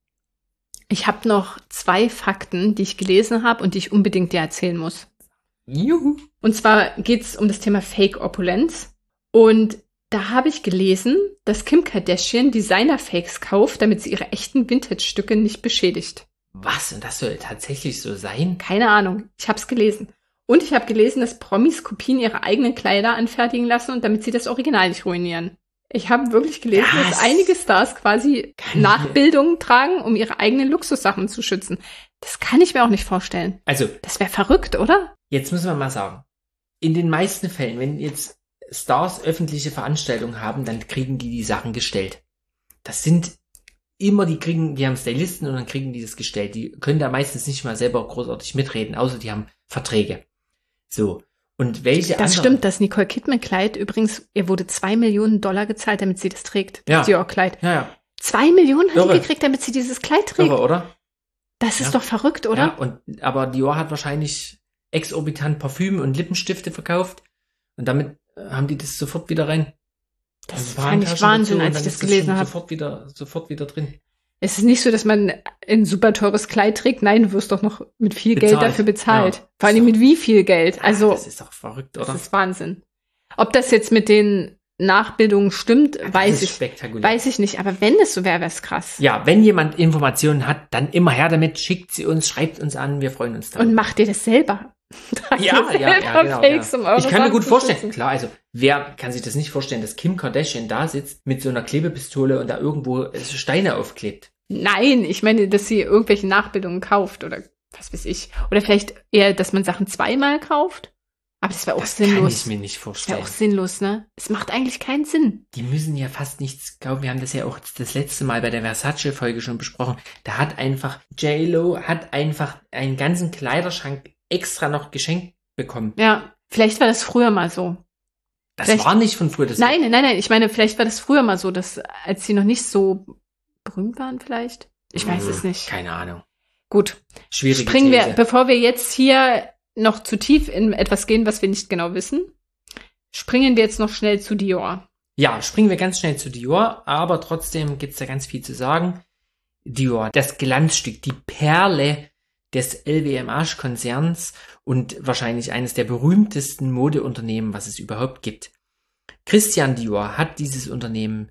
Ich habe noch 2 Fakten, die ich gelesen habe und die ich unbedingt dir erzählen muss. Juhu. Und zwar geht es um das Thema Fake-Opulenz. Und da habe ich gelesen, dass Kim Kardashian Designer-Fakes kauft, damit sie ihre echten Vintage-Stücke nicht beschädigt. Was? Und das soll tatsächlich so sein? Keine Ahnung. Ich habe es gelesen. Und ich habe gelesen, dass Promis Kopien ihrer eigenen Kleider anfertigen lassen, und damit sie das Original nicht ruinieren. Ich habe wirklich gelesen, dass einige Stars quasi Nachbildungen tragen, um ihre eigenen Luxussachen zu schützen. Das kann ich mir auch nicht vorstellen. Also, das wäre verrückt, oder? Jetzt müssen wir mal sagen, in den meisten Fällen, wenn jetzt Stars öffentliche Veranstaltungen haben, dann kriegen die Sachen gestellt. Das sind immer, die haben Stylisten und dann kriegen die das gestellt. Die können da meistens nicht mal selber großartig mitreden, außer die haben Verträge. So. Und welche Das stimmt, das Nicole Kidman-Kleid, übrigens, ihr wurde $2 Millionen gezahlt, damit sie das trägt. Das Dior-Kleid. Ja. 2 Millionen hat sie gekriegt, damit sie dieses Kleid trägt. Irre, oder? Das ist doch verrückt, oder? Ja, aber Dior hat wahrscheinlich exorbitant Parfüm und Lippenstifte verkauft. Und damit haben die das sofort wieder rein. Das fand ich Wahnsinn, als ich das gelesen habe. Sofort wieder drin. Es ist nicht so, dass man ein super teures Kleid trägt. Nein, du wirst doch noch mit viel Geld dafür bezahlt. Ja. Vor allem mit wie viel Geld? Also, das ist doch verrückt, oder? Das ist Wahnsinn. Ob das jetzt mit den Nachbildungen stimmt, weiß ich nicht. Aber wenn es so wäre, wäre es krass. Ja, wenn jemand Informationen hat, dann immer her damit, schickt sie uns, schreibt uns an, wir freuen uns darüber. Und macht ihr das selber? Ja, genau. Fakes, um ich kann mir gut vorstellen, klar, also wer kann sich das nicht vorstellen, dass Kim Kardashian da sitzt mit so einer Klebepistole und da irgendwo Steine aufklebt? Nein, ich meine, dass sie irgendwelche Nachbildungen kauft oder was weiß ich. Oder vielleicht eher, dass man Sachen zweimal kauft. Aber das wäre auch sinnlos. Das kann ich mir nicht vorstellen. Das wäre auch sinnlos, ne? Es macht eigentlich keinen Sinn. Die müssen ja fast nichts kaufen. Wir haben das ja auch das letzte Mal bei der Versace-Folge schon besprochen. Da hat einfach J.Lo einen ganzen Kleiderschrank extra noch geschenkt bekommen. Ja, vielleicht war das früher mal so. Das war nicht von früher. Nein. Ich meine, vielleicht war das früher mal so, dass als sie noch nicht so berühmt waren vielleicht. Ich weiß es nicht. Keine Ahnung. Gut. Schwierige Springen These. wir, bevor wir jetzt hier noch zu tief in etwas gehen, was wir nicht genau wissen, springen wir jetzt noch schnell zu Dior. Ja, springen wir ganz schnell zu Dior, aber trotzdem gibt's da ganz viel zu sagen. Dior, das Glanzstück, die Perle des LVMH-Konzerns und wahrscheinlich eines der berühmtesten Modeunternehmen, was es überhaupt gibt. Christian Dior hat dieses Unternehmen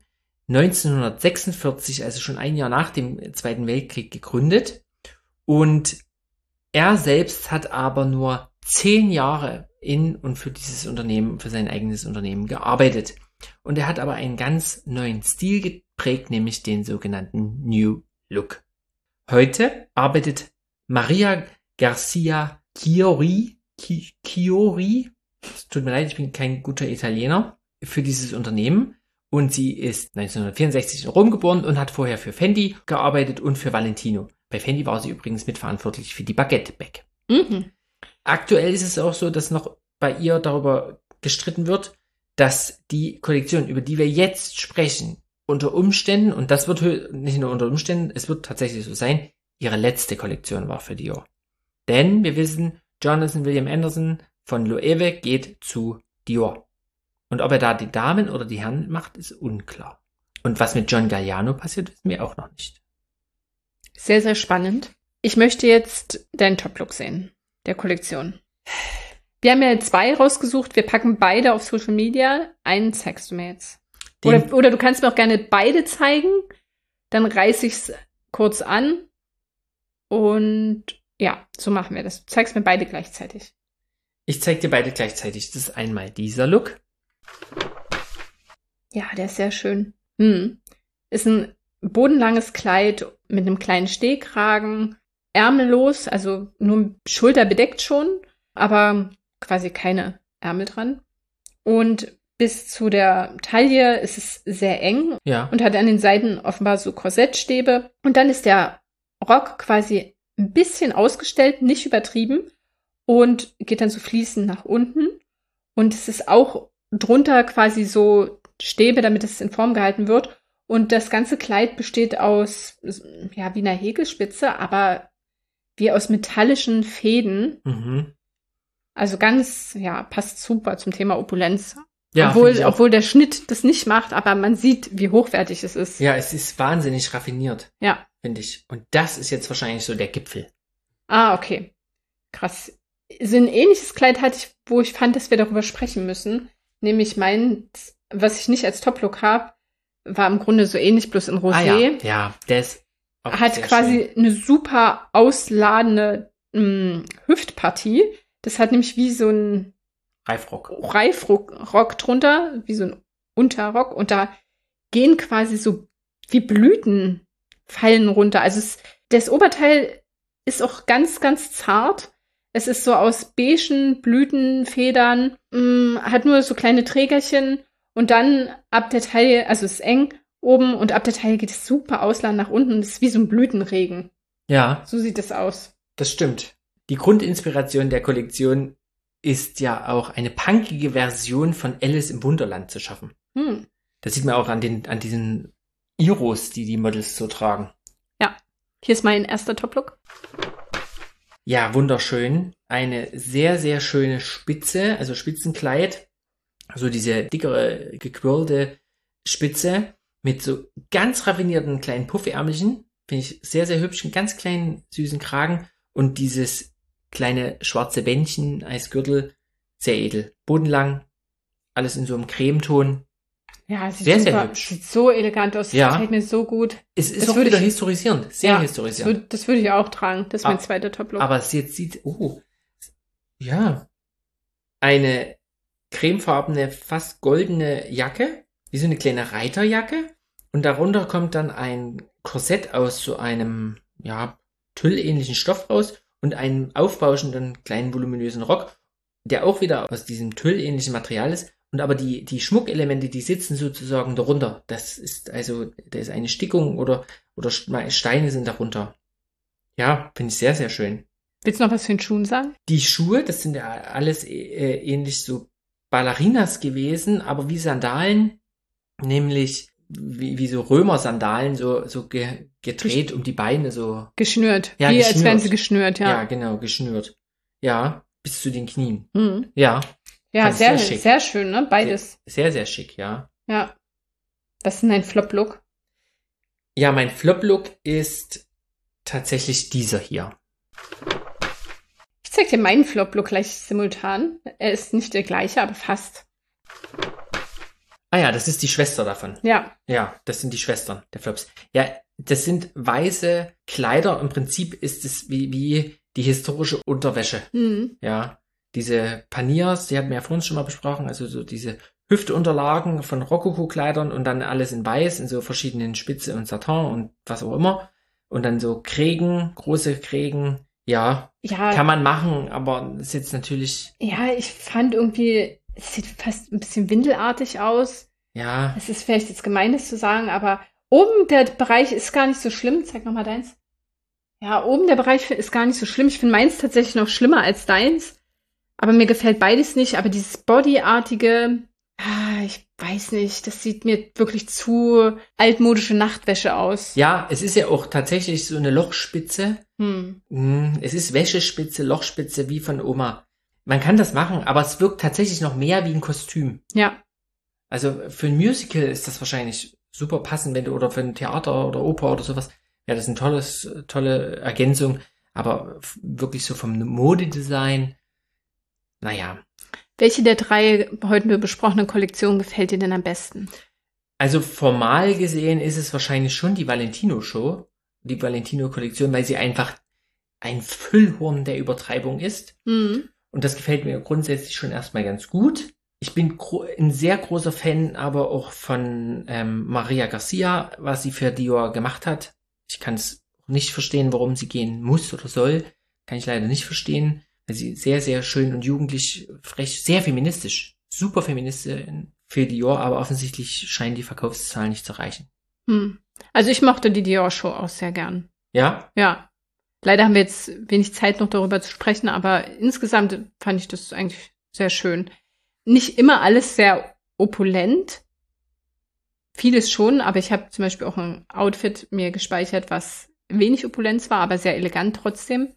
1946, also schon ein Jahr nach dem Zweiten Weltkrieg, gegründet. Und er selbst hat aber nur 10 Jahre in und für dieses Unternehmen, für sein eigenes Unternehmen gearbeitet. Und er hat aber einen ganz neuen Stil geprägt, nämlich den sogenannten New Look. Heute arbeitet Maria Garcia Chiori, es tut mir leid, ich bin kein guter Italiener, für dieses Unternehmen. Und sie ist 1964 in Rom geboren und hat vorher für Fendi gearbeitet und für Valentino. Bei Fendi war sie übrigens mitverantwortlich für die Baguette-Bag. Mhm. Aktuell ist es auch so, dass noch bei ihr darüber gestritten wird, dass die Kollektion, über die wir jetzt sprechen, unter Umständen, und das wird nicht nur unter Umständen, es wird tatsächlich so sein, ihre letzte Kollektion war für Dior. Denn wir wissen, Jonathan William Anderson von Loewe geht zu Dior. Und ob er da die Damen oder die Herren macht, ist unklar. Und was mit John Galliano passiert, wissen wir auch noch nicht. Sehr, sehr spannend. Ich möchte jetzt deinen Top-Look sehen, der Kollektion. Wir haben ja 2 rausgesucht. Wir packen beide auf Social Media. Einen zeigst du mir jetzt. Oder du kannst mir auch gerne beide zeigen. Dann reiße ich es kurz an. Und ja, so machen wir das. Du zeigst mir beide gleichzeitig. Ich zeig dir beide gleichzeitig. Das ist einmal dieser Look. Ja, der ist sehr schön. Ist ein bodenlanges Kleid mit einem kleinen Stehkragen, ärmellos, also nur Schulter bedeckt schon, aber quasi keine Ärmel dran. Und bis zu der Taille ist es sehr eng und hat an den Seiten offenbar so Korsettstäbe. Und dann ist der Rock quasi ein bisschen ausgestellt, nicht übertrieben und geht dann so fließend nach unten. Und es ist auch drunter quasi so Stäbe, damit es in Form gehalten wird. Und das ganze Kleid besteht aus, ja, wie einer Häkelspitze, aber wie aus metallischen Fäden. Mhm. Also ganz, ja, passt super zum Thema Opulenz. Ja, obwohl der Schnitt das nicht macht, aber man sieht, wie hochwertig es ist. Ja, es ist wahnsinnig raffiniert. Ja. Finde ich. Und das ist jetzt wahrscheinlich so der Gipfel. Ah, okay. Krass. So ein ähnliches Kleid hatte ich, wo ich fand, dass wir darüber sprechen müssen. Nämlich was ich nicht als Top-Look habe, war im Grunde so ähnlich, bloß in Rosé. Ah, ja, der ist auch hat quasi schön. Eine super ausladende Hüftpartie. Das hat nämlich wie so ein Reifrock drunter, wie so ein Unterrock. Und da gehen quasi so wie Blütenfallen runter. Also das Oberteil ist auch ganz, ganz zart. Es ist so aus beigen Blütenfedern, hat nur so kleine Trägerchen und dann ab der Taille, also es ist eng oben und ab der Taille geht es super ausladend nach unten und es ist wie so ein Blütenregen. Ja. So sieht es aus. Das stimmt. Die Grundinspiration der Kollektion ist ja auch eine punkige Version von Alice im Wunderland zu schaffen. Das sieht man auch an diesen Iros, die Models so tragen. Ja. Hier ist mein erster Top-Look. Ja, wunderschön. Eine sehr, sehr schöne Spitze, also Spitzenkleid. So diese dickere, gequirlte Spitze mit so ganz raffinierten kleinen Puffärmelchen. Finde ich sehr, sehr hübsch. Einen ganz kleinen, süßen Kragen. Und dieses kleine schwarze Bändchen als Gürtel, sehr edel. Bodenlang, alles in so einem Cremeton. Ja, sieht sehr, super, sehr hübsch. Sieht so elegant aus. Ja. Gefällt mir so gut. Es ist auch wieder historisierend. Sehr historisierend. Das würde ich auch tragen. Das ist mein zweiter Top-Look. Aber es jetzt sieht, ja, eine cremefarbene, fast goldene Jacke, wie so eine kleine Reiterjacke. Und darunter kommt dann ein Korsett aus so einem, ja, tüllähnlichen Stoff raus und einen aufbauschenden, kleinen, voluminösen Rock, der auch wieder aus diesem tüllähnlichen Material ist. Und aber die Schmuckelemente, die sitzen sozusagen darunter. Das ist also, da ist eine Stickung oder Steine sind darunter. Ja, finde ich sehr, sehr schön. Willst du noch was für den Schuhen sagen? Die Schuhe, das sind ja alles ähnlich so Ballerinas gewesen, aber wie Sandalen, nämlich wie so Römer-Sandalen, so gedreht um die Beine, so. Geschnürt. Ja, wie geschnürt. Als wären sie geschnürt, ja. Ja, genau, geschnürt. Ja, bis zu den Knien. Mhm. Ja. Ja, sehr, sehr schön, ne? Beides. Sehr, sehr schick, ja. Ja. Was ist denn dein Flop-Look? Ja, mein Flop-Look ist tatsächlich dieser hier. Ich zeig dir meinen Flop-Look gleich simultan. Er ist nicht der gleiche, aber fast. Ah ja, das ist die Schwester davon. Ja. Ja, das sind die Schwestern der Flops. Ja, das sind weiße Kleider. Im Prinzip ist es wie die historische Unterwäsche. Mhm. Ja, diese Paniers, die hatten wir ja vorhin schon mal besprochen, also so diese Hüftunterlagen von Rokoko-Kleidern und dann alles in weiß, in so verschiedenen Spitze und Satin und was auch immer. Und dann so Krägen, große Krägen. Ja, kann man machen, aber es ist jetzt natürlich... Ja, ich fand irgendwie, es sieht fast ein bisschen windelartig aus. Ja. Es ist vielleicht jetzt Gemeines zu sagen, aber oben der Bereich ist gar nicht so schlimm. Zeig nochmal deins. Ja, oben der Bereich ist gar nicht so schlimm. Ich finde meins tatsächlich noch schlimmer als deins. Aber mir gefällt beides nicht. Aber dieses Bodyartige, ich weiß nicht, das sieht mir wirklich zu altmodische Nachtwäsche aus. Ja, es ist ja auch tatsächlich so eine Lochspitze. Es ist Wäschespitze, Lochspitze wie von Oma. Man kann das machen, aber es wirkt tatsächlich noch mehr wie ein Kostüm. Ja. Also für ein Musical ist das wahrscheinlich super passend, oder für ein Theater oder Oper oder sowas. Ja, das ist eine tolle Ergänzung. Aber wirklich so vom Modedesign, naja. Welche der 3 heute besprochenen Kollektionen gefällt dir denn am besten? Also formal gesehen ist es wahrscheinlich schon die Valentino-Show, die Valentino-Kollektion, weil sie einfach ein Füllhorn der Übertreibung ist. Mhm. Und das gefällt mir grundsätzlich schon erstmal ganz gut. Ich bin ein sehr großer Fan aber auch von Maria Garcia, was sie für Dior gemacht hat. Ich kann es nicht verstehen, warum sie gehen muss oder soll. Kann ich leider nicht verstehen. Weil sie sehr, sehr schön und jugendlich, frech, sehr feministisch. Super Feministin für Dior, aber offensichtlich scheinen die Verkaufszahlen nicht zu reichen. Also ich mochte die Dior-Show auch sehr gern. Ja? Ja. Leider haben wir jetzt wenig Zeit noch darüber zu sprechen, aber insgesamt fand ich das eigentlich sehr schön. Nicht immer alles sehr opulent. Vieles schon, aber ich habe zum Beispiel auch ein Outfit mir gespeichert, was wenig Opulenz war, aber sehr elegant trotzdem.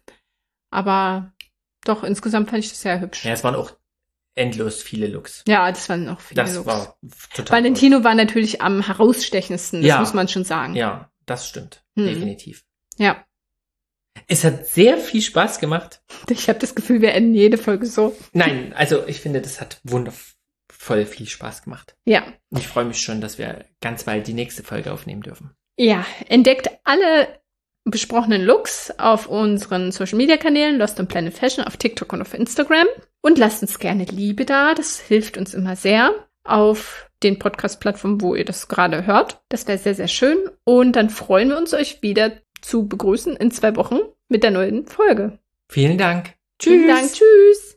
Aber doch, insgesamt fand ich das sehr hübsch. Ja, es waren auch endlos viele Looks. Ja, das waren noch viele Looks. Das war total Valentino gut. War natürlich am herausstechendsten, das muss man schon sagen. Ja, das stimmt. Definitiv. Ja. Es hat sehr viel Spaß gemacht. Ich habe das Gefühl, wir enden jede Folge so. Nein, also ich finde, das hat wundervoll viel Spaß gemacht. Ja. Ich freue mich schon, dass wir ganz bald die nächste Folge aufnehmen dürfen. Ja, entdeckt alle besprochenen Looks auf unseren Social-Media-Kanälen Lost on Planet Fashion auf TikTok und auf Instagram. Und lasst uns gerne Liebe da, das hilft uns immer sehr auf den Podcast-Plattformen, wo ihr das gerade hört. Das wäre sehr, sehr schön. Und dann freuen wir uns, euch wieder zu begrüßen in 2 Wochen mit der neuen Folge. Vielen Dank. Tschüss. Vielen Dank. Tschüss.